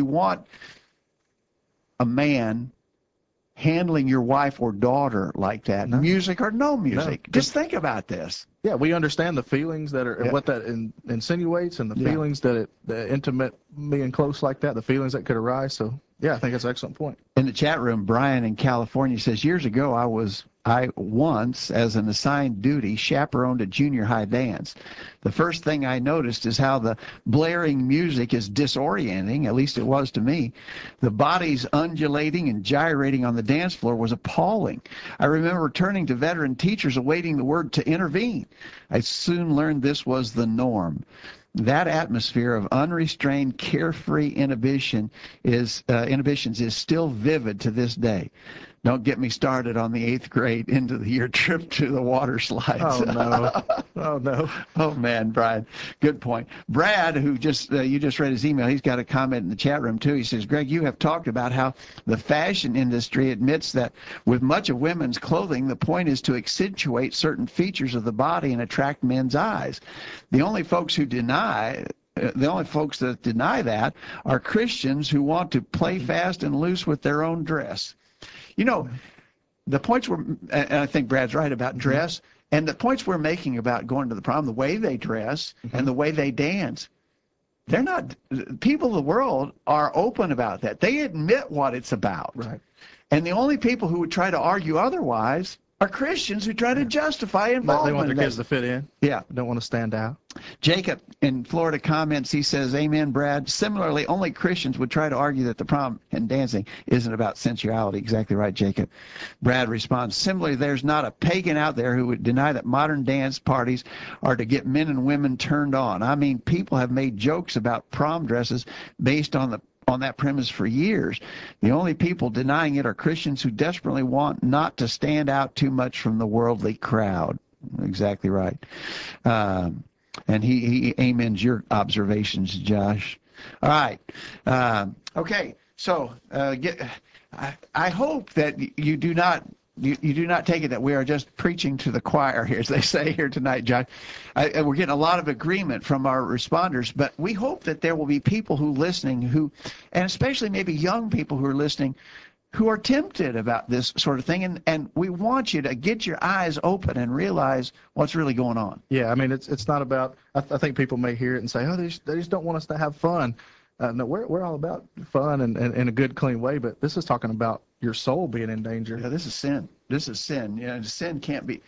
a man handling your wife or daughter like that? No. Music or no music? No. Just think about this. Yeah, we understand the feelings that are what that insinuates, and the feelings that the intimate, being close like that, the feelings that could arise. So, yeah, I think that's an excellent point. In the chat room, Brian in California says, years ago, I once, as an assigned duty, chaperoned a junior high dance. The first thing I noticed is how the blaring music is disorienting, at least it was to me. The bodies undulating and gyrating on the dance floor was appalling. I remember turning to veteran teachers awaiting the word to intervene. I soon learned this was the norm. That atmosphere of unrestrained, carefree inhibitions is still vivid to this day. Don't get me started on the 8th grade end of the year trip to the water slides. Oh, no. Oh, no. Oh, man, Brian. Good point. Brad, who you just read his email, he's got a comment in the chat room, too. He says, Greg, you have talked about how the fashion industry admits that with much of women's clothing, the point is to accentuate certain features of the body and attract men's eyes. The only folks that deny that are Christians who want to play fast and loose with their own dress. The points and I think Brad's right about dress, and the points we're making about going to the prom, the way they dress and the way they dance, people of the world are open about that. They admit what it's about. Right. And the only people who would try to argue otherwise are Christians who try to justify involvement. They want their kids to fit in. Yeah. Don't want to stand out. Jacob in Florida comments, he says, amen, Brad. Similarly, only Christians would try to argue that the prom and dancing isn't about sensuality. Exactly right, Jacob. Brad responds, similarly, there's not a pagan out there who would deny that modern dance parties are to get men and women turned on. I mean, people have made jokes about prom dresses based on that premise for years. The only people denying it are Christians who desperately want not to stand out too much from the worldly crowd. Exactly right. And he amens your observations, Josh. All right. Okay. So I hope that you do not take it that we are just preaching to the choir here, as they say here tonight, Josh. We're getting a lot of agreement from our responders, but we hope that there will be people and especially maybe young people who are listening, who are tempted about this sort of thing, and we want you to get your eyes open and realize what's really going on. Yeah, I mean, it's not about, I think people may hear it and say, oh, they just don't want us to have fun. No, we're all about fun and in a good, clean way, but this is talking about your soul being in danger. Yeah, this is sin. This is sin. Sin can't be,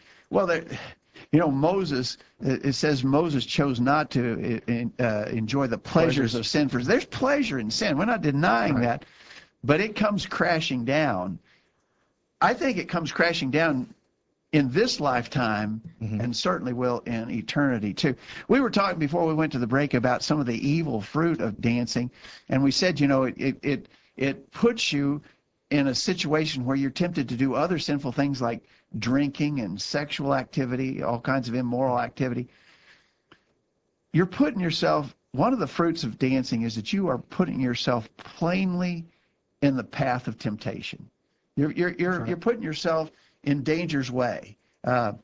Moses, it says Moses chose not to enjoy the pleasures of sin. There's pleasure in sin. We're not denying that, but it comes crashing down. I think it comes crashing down in this lifetime, and certainly will in eternity too. We were talking before we went to the break about some of the evil fruit of dancing, and we said, it puts you in a situation where you're tempted to do other sinful things like drinking and sexual activity, all kinds of immoral activity. You're putting yourself, one of the fruits of dancing is that you are putting yourself plainly in the path of temptation. You're putting yourself in danger's way. Paul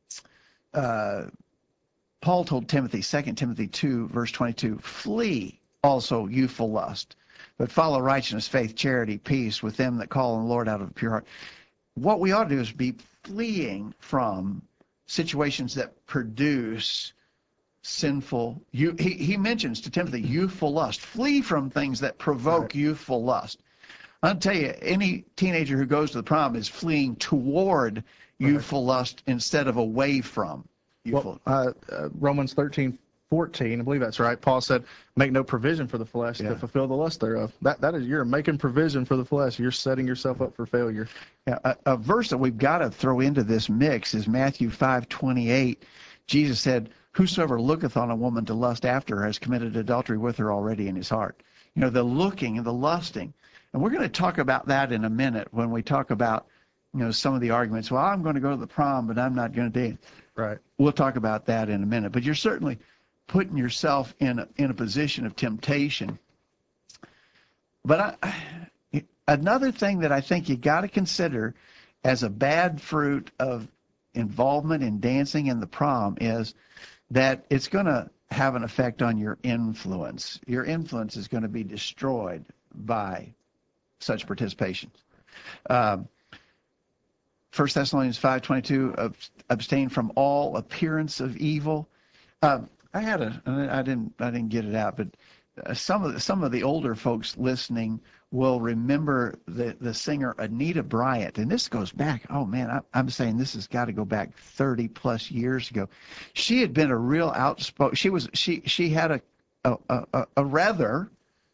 told Timothy, 2 Timothy 2, verse 22, flee also youthful lust, but follow righteousness, faith, charity, peace with them that call on the Lord out of a pure heart. What we ought to do is be fleeing from situations that produce sinful, he mentions to Timothy, youthful lust. Flee from things that provoke youthful lust. I'll tell you, any teenager who goes to the prom is fleeing toward youthful lust instead of away from youthful. Romans 13:14, I believe that's right. Paul said, make no provision for the flesh to fulfill the lust thereof. That is, you're making provision for the flesh. You're setting yourself up for failure. A verse that we've got to throw into this mix is Matthew 5:28. Jesus said, whosoever looketh on a woman to lust after her has committed adultery with her already in his heart. the looking and the lusting. And we're going to talk about that in a minute when we talk about, some of the arguments. Well, I'm going to go to the prom, but I'm not going to date. Right. We'll talk about that in a minute. But you're certainly putting yourself in a position of temptation. But another thing that I think you got to consider as a bad fruit of involvement in dancing in the prom is that it's going to have an effect on your influence. Your influence is going to be destroyed by such participation. 1 Thessalonians 5:22, abstain from all appearance of evil. I didn't get it out, but some of the older folks listening will remember the singer Anita Bryant, and this goes back. Oh man, I'm saying this has got to go back 30 plus years ago. She had been a real outspoken. She had a rather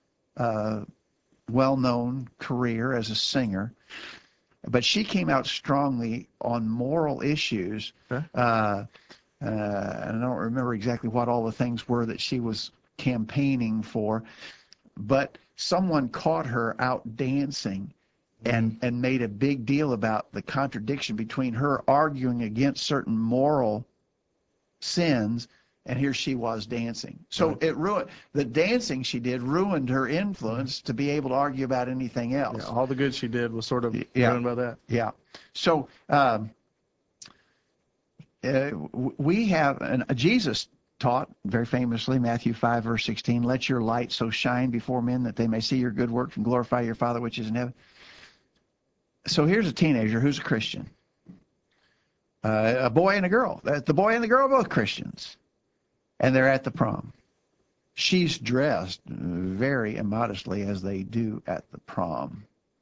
well-known career as a singer, but she came out strongly on moral issues. Okay. And I don't remember exactly what all the things were that she was campaigning for, but someone caught her out dancing and made a big deal about the contradiction between her arguing against certain moral sins, and here she was dancing. So it ruined the dancing she did, ruined her influence to be able to argue about anything else. Yeah, all the good she did was sort of ruined by that. Yeah. So we have, and Jesus taught very famously, Matthew 5, verse 16, let your light so shine before men that they may see your good works and glorify your Father which is in heaven. So here's a teenager who's a Christian. A boy and a girl. The boy and the girl are both Christians. And they're at the prom. She's dressed very immodestly as they do at the prom.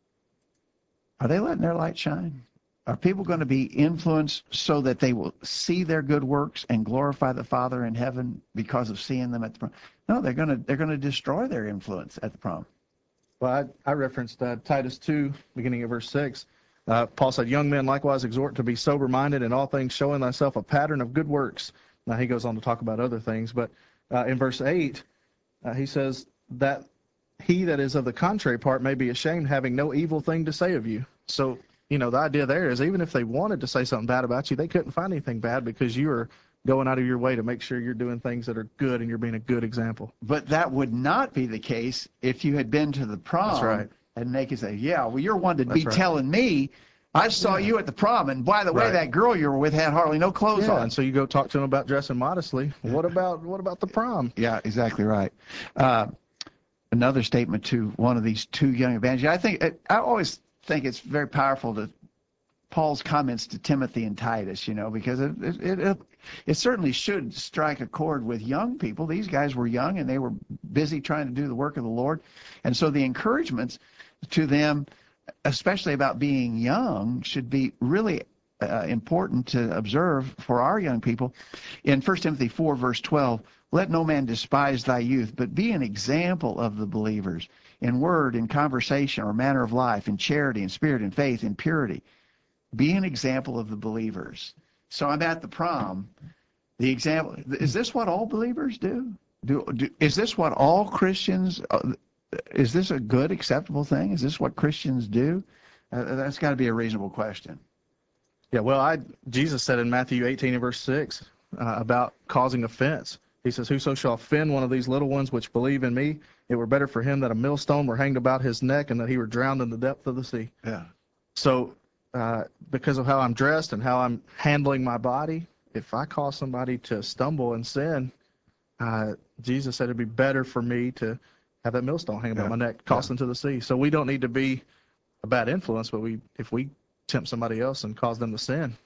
Are they letting their light shine? Are people going to be influenced so that they will see their good works and glorify the Father in heaven because of seeing them at the prom? No, they're going to destroy their influence at the prom. Well, I referenced Titus 2, beginning of verse 6. Paul said, young men likewise exhort to be sober-minded in all things, showing thyself a pattern of good works. Now, he goes on to talk about other things, but in verse 8, he says that he that is of the contrary part may be ashamed, having no evil thing to say of you. So, the idea there is even if they wanted to say something bad about you, they couldn't find anything bad because you are going out of your way to make sure you're doing things that are good and you're being a good example. But that would not be the case if you had been to the prom. That's right. And they could say, yeah, well, you're one to be right. telling me, I saw you at the prom, and by the way, that girl you were with had hardly no clothes on. And so you go talk to them about dressing modestly. What about the prom? Yeah, exactly right. Another statement to one of these two young evangelists. I always think it's very powerful to Paul's comments to Timothy and Titus, because it certainly should strike a chord with young people. These guys were young and they were busy trying to do the work of the Lord. And so the encouragements to them, especially about being young, should be really important to observe for our young people. In 1 Timothy 4, verse 12, let no man despise thy youth, but be an example of the believers in word, in conversation, or manner of life, in charity, in spirit, in faith, in purity. Be an example of the believers. So I'm at the prom. The example, is this what all believers do? Is this what all Christians, is this a good, acceptable thing? Is this what Christians do? That's got to be a reasonable question. Yeah, well, Jesus said in Matthew 18 and verse 6 about causing offense. He says, whoso shall offend one of these little ones which believe in me, it were better for him that a millstone were hanged about his neck and that he were drowned in the depth of the sea. Yeah. So because of how I'm dressed and how I'm handling my body, if I cause somebody to stumble and sin, Jesus said it'd be better for me to have that millstone hanging about my neck, cast into the sea. So we don't need to be a bad influence, but if we tempt somebody else and cause them to sin,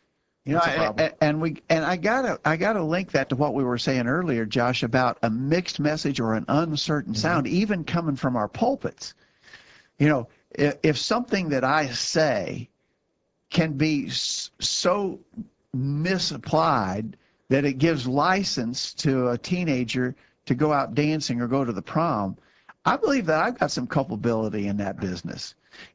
and I gotta link that to what we were saying earlier, Josh, about a mixed message or an uncertain sound, even coming from our pulpits. If something that I say can be so misapplied that it gives license to a teenager to go out dancing or go to the prom, I believe that I've got some culpability in that business.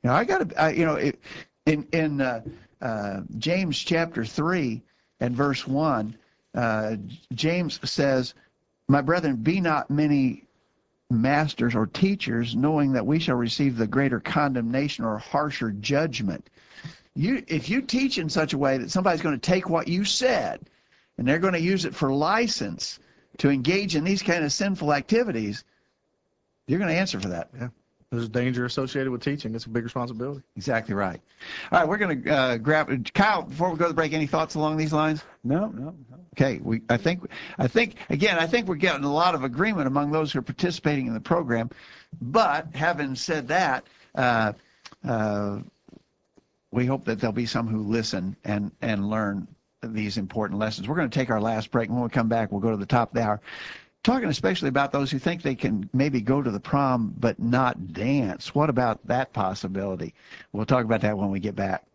In James chapter 3 and verse 1, James says, my brethren, be not many masters or teachers, knowing that we shall receive the greater condemnation or harsher judgment. If you teach in such a way that somebody's going to take what you said and they're going to use it for license to engage in these kind of sinful activities, you're going to answer for that. Yeah. There's danger associated with teaching. It's a big responsibility. Exactly right. All right, we're going to grab Kyle. Before we go to the break, any thoughts along these lines? No. Okay. I think we're getting a lot of agreement among those who are participating in the program. But having said that, we hope that there'll be some who listen and learn these important lessons. We're going to take our last break. When we come back, we'll go to the top of the hour, talking especially about those who think they can maybe go to the prom but not dance. What about that possibility? We'll talk about that when we get back.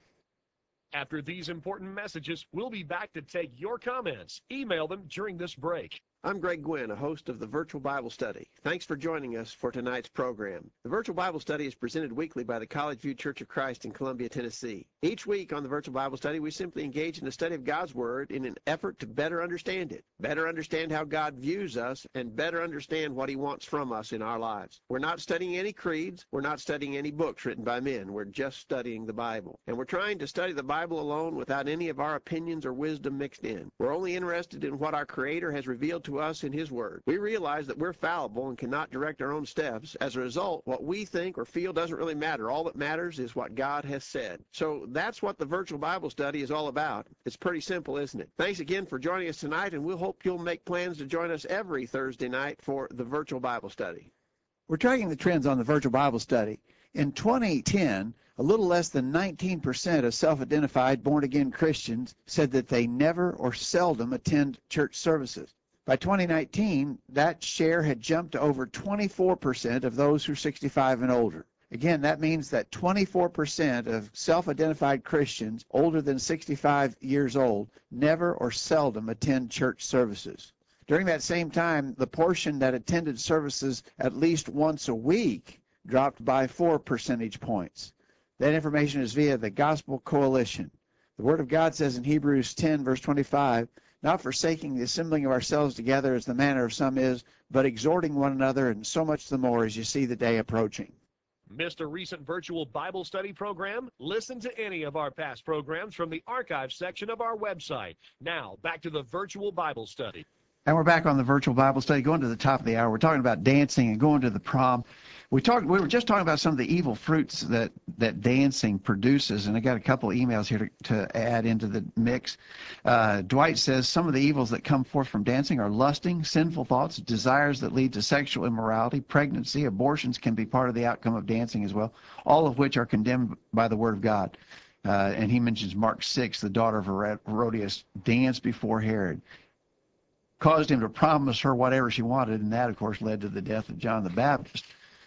After these important messages, we'll be back to take your comments. Email them during this break. I'm Greg Gwynn, a host of the Virtual Bible Study. Thanks for joining us for tonight's program. The Virtual Bible Study is presented weekly by the College View Church of Christ in Columbia, Tennessee. Each week on the Virtual Bible Study, we simply engage in the study of God's Word in an effort to better understand it, better understand how God views us, and better understand what He wants from us in our lives. We're not studying any creeds. We're not studying any books written by men. We're just studying the Bible. And we're trying to study the Bible alone without any of our opinions or wisdom mixed in. We're only interested in what our Creator has revealed to us in His Word. We realize that we're fallible and cannot direct our own steps. As a result, what we think or feel doesn't really matter. All that matters is what God has said. So that's what the Virtual Bible Study is all about. It's pretty simple, isn't it? Thanks again for joining us tonight, and we'll hope you'll make plans to join us every Thursday night for the Virtual Bible Study. We're tracking the trends on the Virtual Bible Study. In 2010, a little less than 19% of self-identified born-again Christians said that they never or seldom attend church services. By 2019, that share had jumped to over 24% of those who are 65 and older. Again, that means that 24% of self-identified Christians older than 65 years old never or seldom attend church services. During that same time, the portion that attended services at least once a week dropped by 4 percentage points. That information is via the Gospel Coalition. The Word of God says in Hebrews 10, verse 25, not forsaking the assembling of ourselves together as the manner of some is, but exhorting one another, and so much the more as you see the day approaching. Missed a recent virtual Bible study program? Listen to any of our past programs from the archive section of our website. Now, back to the virtual Bible study. And we're back on the Virtual Bible Study, going to the top of the hour. We're talking about dancing and going to the prom. We were just talking about some of the evil fruits that dancing produces, and I got a couple of emails here to add into the mix. Dwight says some of the evils that come forth from dancing are lusting, sinful thoughts, desires that lead to sexual immorality, pregnancy, abortions can be part of the outcome of dancing as well, all of which are condemned by the Word of God. And he mentions Mark 6, the daughter of Herodias danced before Herod, caused him to promise her whatever she wanted, and that, of course, led to the death of John the Baptist.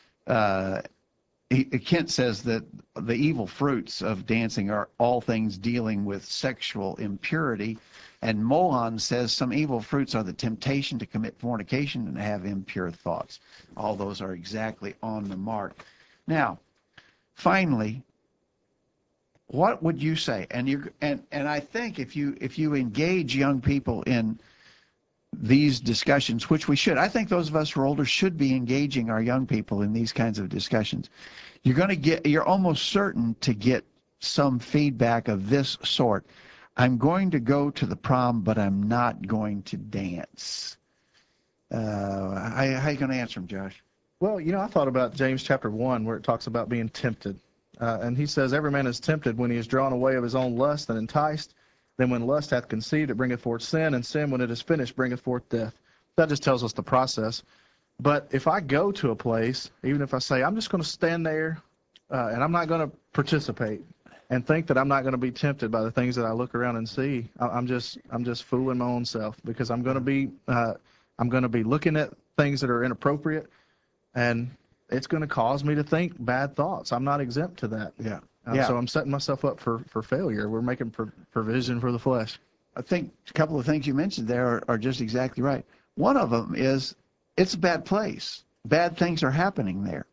Kent says that the evil fruits of dancing are all things dealing with sexual impurity, and Mohan says some evil fruits are the temptation to commit fornication and have impure thoughts. All those are exactly on the mark. Now, finally, what would you say? And I think if you engage young people in these discussions, which we should. I think those of us who are older should be engaging our young people in these kinds of discussions. You're almost certain to get some feedback of this sort. I'm going to go to the prom, but I'm not going to dance. How are you going to answer them, Josh? Well, I thought about James chapter 1, where it talks about being tempted. And he says, every man is tempted when he is drawn away of his own lust and enticed. Then when lust hath conceived, it bringeth forth sin, and sin, when it is finished, bringeth forth death. That just tells us the process. But if I go to a place, even if I say, I'm just going to stand there, and I'm not going to participate, and think that I'm not going to be tempted by the things that I look around and see, I'm just fooling my own self, because I'm going to be looking at things that are inappropriate, and it's going to cause me to think bad thoughts. I'm not exempt to that. Yeah. So I'm setting myself up for failure. We're making provision for the flesh. I think a couple of things you mentioned there are just exactly right. One of them is it's a bad place. Bad things are happening there.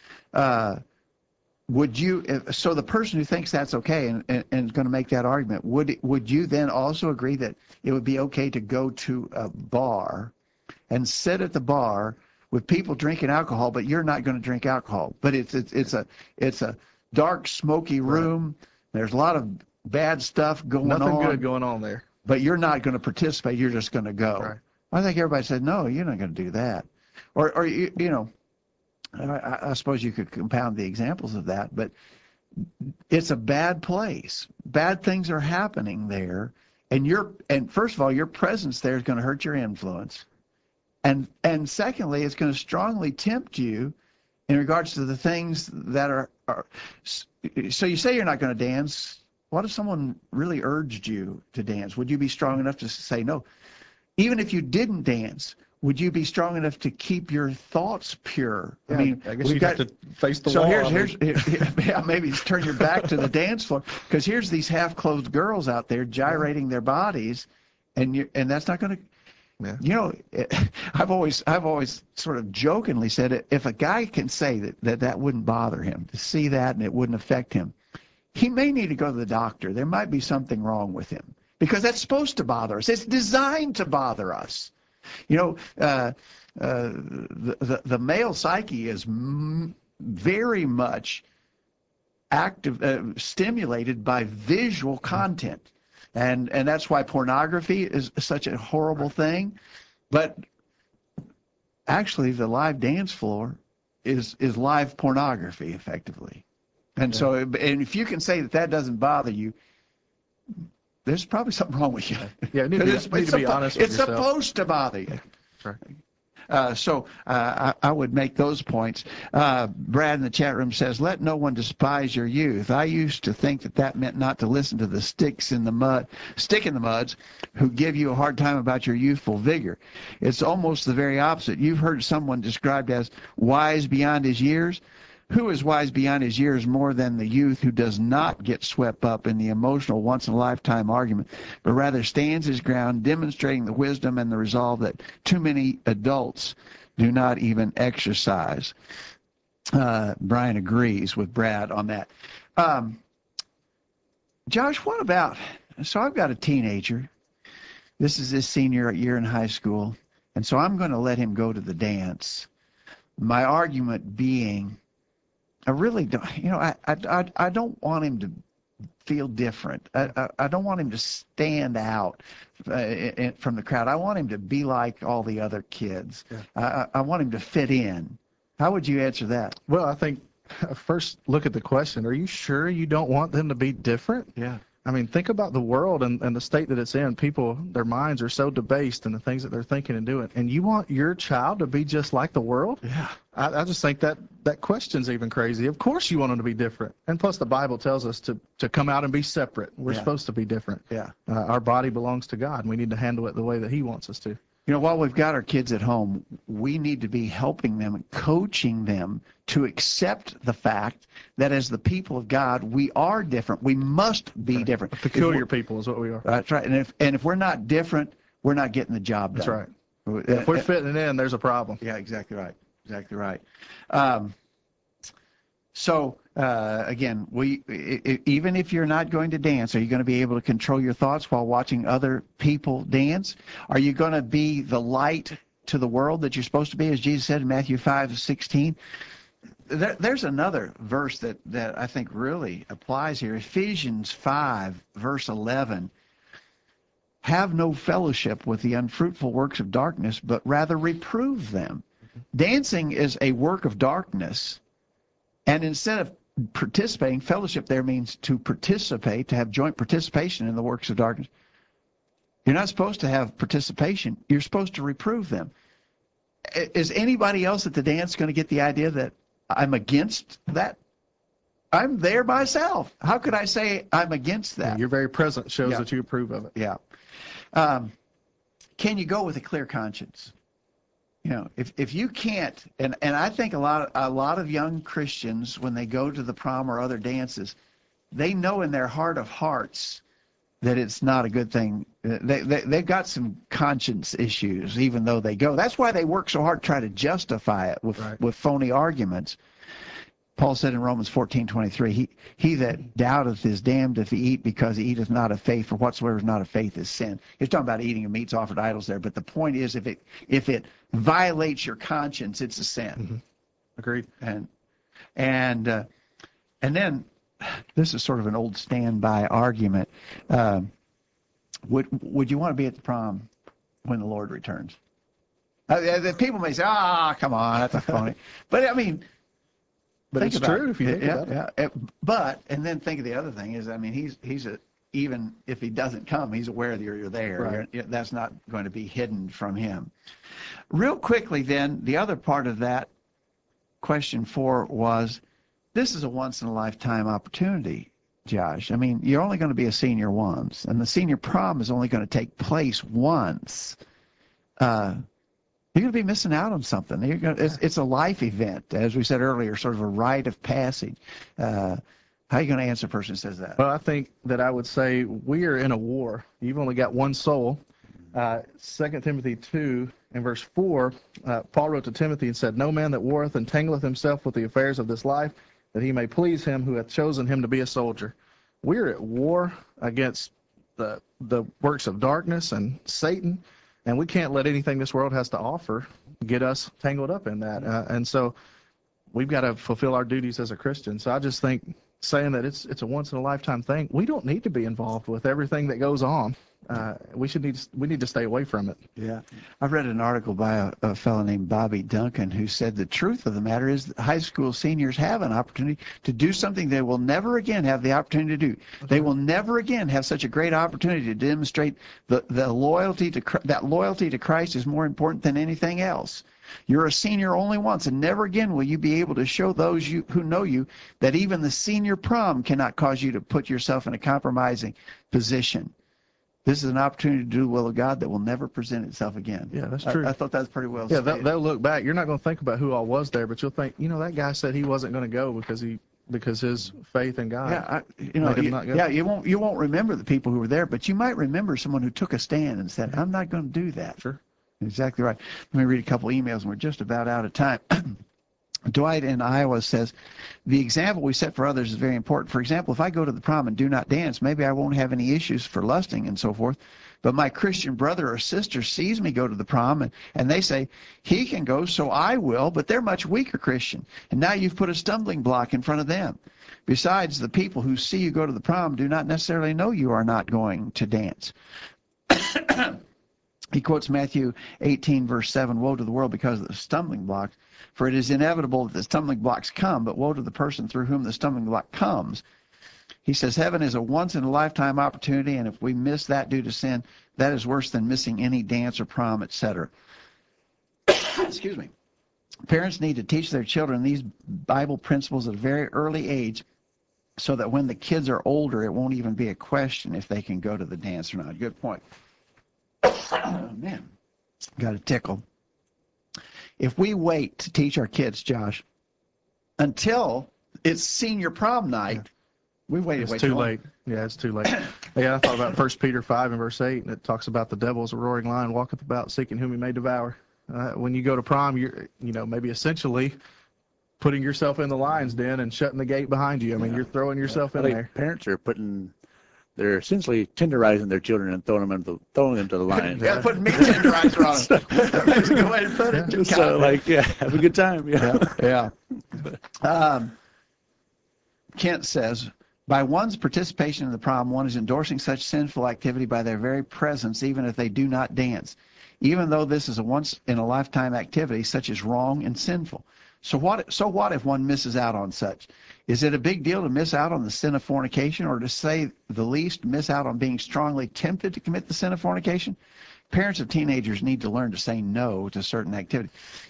So the person who thinks that's okay and is going to make that argument, would you then also agree that it would be okay to go to a bar and sit at the bar with people drinking alcohol, but you're not going to drink alcohol. But it's a dark, smoky room. Right. There's a lot of bad stuff going on. Nothing good going on there. But you're not going to participate. You're just going to go. Right. I think everybody said, no, you're not going to do that. Or you know, I suppose you could compound the examples of that, but it's a bad place. Bad things are happening there, and first of all, your presence there is going to hurt your influence, and secondly, it's going to strongly tempt you in regards to the things that are. So you say you're not going to dance. What if someone really urged you to dance? Would you be strong enough to say no? Even if you didn't dance, would you be strong enough to keep your thoughts pure? Yeah, I guess you'd have to face the wall. So here's maybe turn your back to the dance floor, because here's these half-clothed girls out there gyrating their bodies, and that's not going to. Yeah. You know, I've always sort of jokingly said, if a guy can say that wouldn't bother him to see that and it wouldn't affect him, he may need to go to the doctor. There might be something wrong with him, because that's supposed to bother us. It's designed to bother us. You know, the male psyche is very much stimulated by visual content, and that's why pornography is such a horrible thing. But actually, the live dance floor is live pornography, effectively. And so, and if you can say that doesn't bother you, there's probably something wrong with you. Yeah, you need to be honest with yourself. It's supposed to bother you. Right. So I would make those points. Brad in the chat room says, let no one despise your youth. I used to think that meant not to listen to the stick in the muds who give you a hard time about your youthful vigor. It's almost the very opposite. You've heard someone described as wise beyond his years. Who is wise beyond his years more than the youth who does not get swept up in the emotional once-in-a-lifetime argument, but rather stands his ground, demonstrating the wisdom and the resolve that too many adults do not even exercise? Brian agrees with Brad on that. Josh, what about, so I've got a teenager. This is his senior year in high school, and so I'm going to let him go to the dance. My argument being, I really don't, you know, I don't want him to feel different. I don't want him to stand out from the crowd. I want him to be like all the other kids. Yeah. I want him to fit in. How would you answer that? Well, I think first look at the question. Are you sure you don't want them to be different? Yeah. I mean, think about the world and the state that it's in. People, their minds are so debased in the things that they're thinking and doing. And you want your child to be just like the world? Yeah. I just think that question's even crazy. Of course you want them to be different. And plus the Bible tells us to come out and be separate. We're supposed to be different. Yeah. Our body belongs to God, and we need to handle it the way that he wants us to. You know, while we've got our kids at home, we need to be helping them and coaching them to accept the fact that as the people of God, we are different. We must be different. Peculiar people is what we are. That's right. And if we're not different, we're not getting the job done. That's right. If we're fitting in, there's a problem. Yeah, exactly right. Exactly right. Again, even if you're not going to dance, are you going to be able to control your thoughts while watching other people dance? Are you going to be the light to the world that you're supposed to be, as Jesus said in Matthew 5:16? There's another verse that I think really applies here. Ephesians 5, verse 11. Have no fellowship with the unfruitful works of darkness, but rather reprove them. Dancing is a work of darkness, and instead of participating, fellowship there means to participate, to have joint participation in the works of darkness. You're not supposed to have participation. You're supposed to reprove them. Is anybody else at the dance going to get the idea that I'm against that? I'm there myself. How could I say I'm against that? Your very presence shows that you approve of it. Yeah. Can you go with a clear conscience? You know, if you can't, and I think a lot of young Christians, when they go to the prom or other dances, they know in their heart of hearts that it's not a good thing. They've got some conscience issues, even though they go. That's why they work so hard to try to justify it with phony arguments. Paul said in Romans 14:23, he that doubteth is damned if he eat, because he eateth not of faith, for whatsoever is not of faith is sin. He's talking about eating of meats offered to idols there, but the point is, if it violates your conscience, it's a sin. Mm-hmm. Agreed. And then this is sort of an old standby argument. Would you want to be at the prom when the Lord returns? People may say, come on, that's a phony. But I mean, but it's true if you think about it. Yeah. But, and then think of the other thing is, I mean, even if he doesn't come, he's aware that you're there. Right. That's not going to be hidden from him. Real quickly then, the other part of that question 4 was, this is a once-in-a-lifetime opportunity, Josh. I mean, you're only going to be a senior once, and the senior prom is only going to take place once. You're going to be missing out on something. It's a life event, as we said earlier, sort of a rite of passage. How are you going to answer a person who says that? Well, I think that I would say we are in a war. You've only got one soul. 2 Timothy 2 and verse 4, Paul wrote to Timothy and said, "No man that warreth entangleth himself with the affairs of this life, that he may please him who hath chosen him to be a soldier." We're at war against the works of darkness and Satan, and we can't let anything this world has to offer get us tangled up in that. And so we've got to fulfill our duties as a Christian. So I just think saying that it's a once-in-a-lifetime thing, we don't need to be involved with everything that goes on. We need to stay away from it. Yeah. I've read an article by a fellow named Bobby Duncan who said the truth of the matter is that high school seniors have an opportunity to do something they will never again have the opportunity to do. They will never again have such a great opportunity to demonstrate the loyalty to Christ is more important than anything else. You're a senior only once, and never again will you be able to show those who know you that even the senior prom cannot cause you to put yourself in a compromising position. This is an opportunity to do the will of God that will never present itself again. Yeah, that's true. I thought that was pretty well said. Yeah, they'll look back. You're not going to think about who all was there, but you'll think, that guy said he wasn't going to go because his faith in God. Yeah, you won't remember the people who were there, but you might remember someone who took a stand and said, "I'm not going to do that." Sure. Exactly right. Let me read a couple emails, and we're just about out of time. Dwight in Iowa says, the example we set for others is very important. For example, if I go to the prom and do not dance, maybe I won't have any issues for lusting and so forth. But my Christian brother or sister sees me go to the prom, and they say, he can go, so I will, but they're much weaker Christian. And now you've put a stumbling block in front of them. Besides, the people who see you go to the prom do not necessarily know you are not going to dance. He quotes Matthew 18, verse 7, "Woe to the world because of the stumbling blocks, for it is inevitable that the stumbling blocks come, but woe to the person through whom the stumbling block comes." He says heaven is a once-in-a-lifetime opportunity, and if we miss that due to sin, that is worse than missing any dance or prom, etc. Excuse me. Parents need to teach their children these Bible principles at a very early age so that when the kids are older, it won't even be a question if they can go to the dance or not. Good point. Oh, man, got a tickle. If we wait to teach our kids, Josh, until it's senior prom night, we waited way too late. Yeah, it's too late. Yeah, I thought about 1 Peter 5 and verse 8, and it talks about the devil as a roaring lion walketh about seeking whom he may devour. When you go to prom, you're, maybe essentially putting yourself in the lion's den and shutting the gate behind you. I mean, you're throwing yourself in there. Parents are they're essentially tenderizing their children and throwing them to the lions. Yeah, putting meat tenderizer on them. That's a good way to put it. So, have a good time. Yeah. Kent says, by one's participation in the prom, one is endorsing such sinful activity by their very presence, even if they do not dance. Even though this is a once-in-a-lifetime activity, such is wrong and sinful. So what if one misses out on such? Is it a big deal to miss out on the sin of fornication, or to say the least, miss out on being strongly tempted to commit the sin of fornication? Parents of teenagers need to learn to say no to certain activity.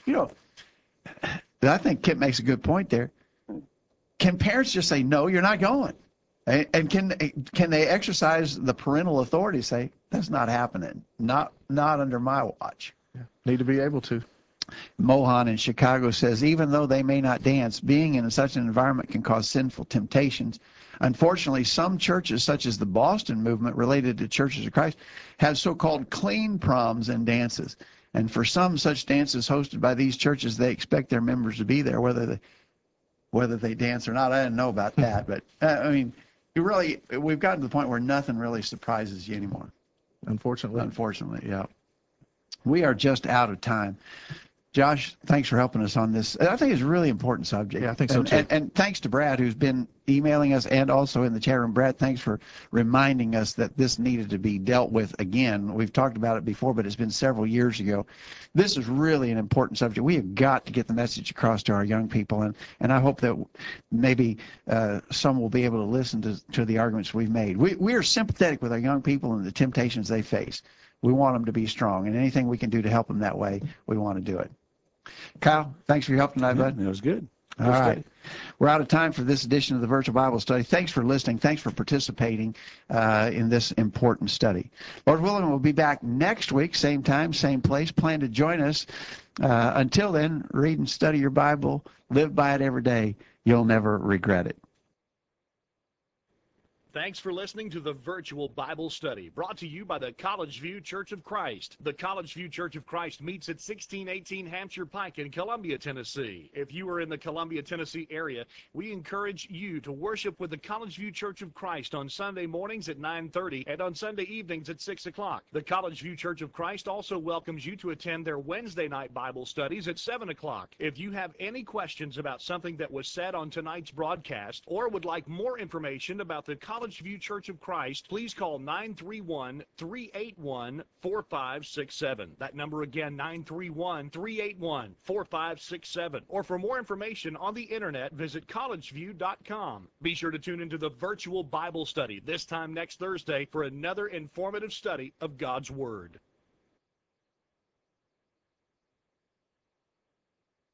I think Kip makes a good point there. Can parents just say, no, you're not going? And can they exercise the parental authority to say, that's not happening, not under my watch? Yeah. Need to be able to. Mohan in Chicago says, even though they may not dance, being in such an environment can cause sinful temptations. Unfortunately, some churches, such as the Boston movement related to Churches of Christ, have so-called clean proms and dances. And for some such dances hosted by these churches, they expect their members to be there, whether whether they dance or not. I didn't know about that, but I mean, we've gotten to the point where nothing really surprises you anymore. Unfortunately, yeah. We are just out of time. Josh, thanks for helping us on this. I think it's a really important subject. Yeah, I think so too. And thanks to Brad, who's been emailing us and also in the chat room. Brad, thanks for reminding us that this needed to be dealt with again. We've talked about it before, but it's been several years ago. This is really an important subject. We have got to get the message across to our young people, and I hope that maybe some will be able to listen to the arguments we've made. We are sympathetic with our young people and the temptations they face. We want them to be strong, and anything we can do to help them that way, we want to do it. Kyle, thanks for your help tonight, bud. It was good. All right. We're out of time for this edition of the Virtual Bible Study. Thanks for listening. Thanks for participating in this important study. Lord willing, we'll be back next week, same time, same place. Plan to join us. Until then, read and study your Bible. Live by it every day. You'll never regret it. Thanks for listening to the Virtual Bible Study, brought to you by the College View Church of Christ. The College View Church of Christ meets at 1618 Hampshire Pike in Columbia, Tennessee. If you are in the Columbia, Tennessee area, we encourage you to worship with the College View Church of Christ on Sunday mornings at 9:30 and on Sunday evenings at 6 o'clock. The College View Church of Christ also welcomes you to attend their Wednesday night Bible studies at 7 o'clock. If you have any questions about something that was said on tonight's broadcast or would like more information about the College View Church of Christ, please call 931-381-4567. That number again, 931-381-4567. Or for more information on the internet, visit collegeview.com. Be sure to tune into the Virtual Bible Study this time next Thursday for another informative study of God's Word.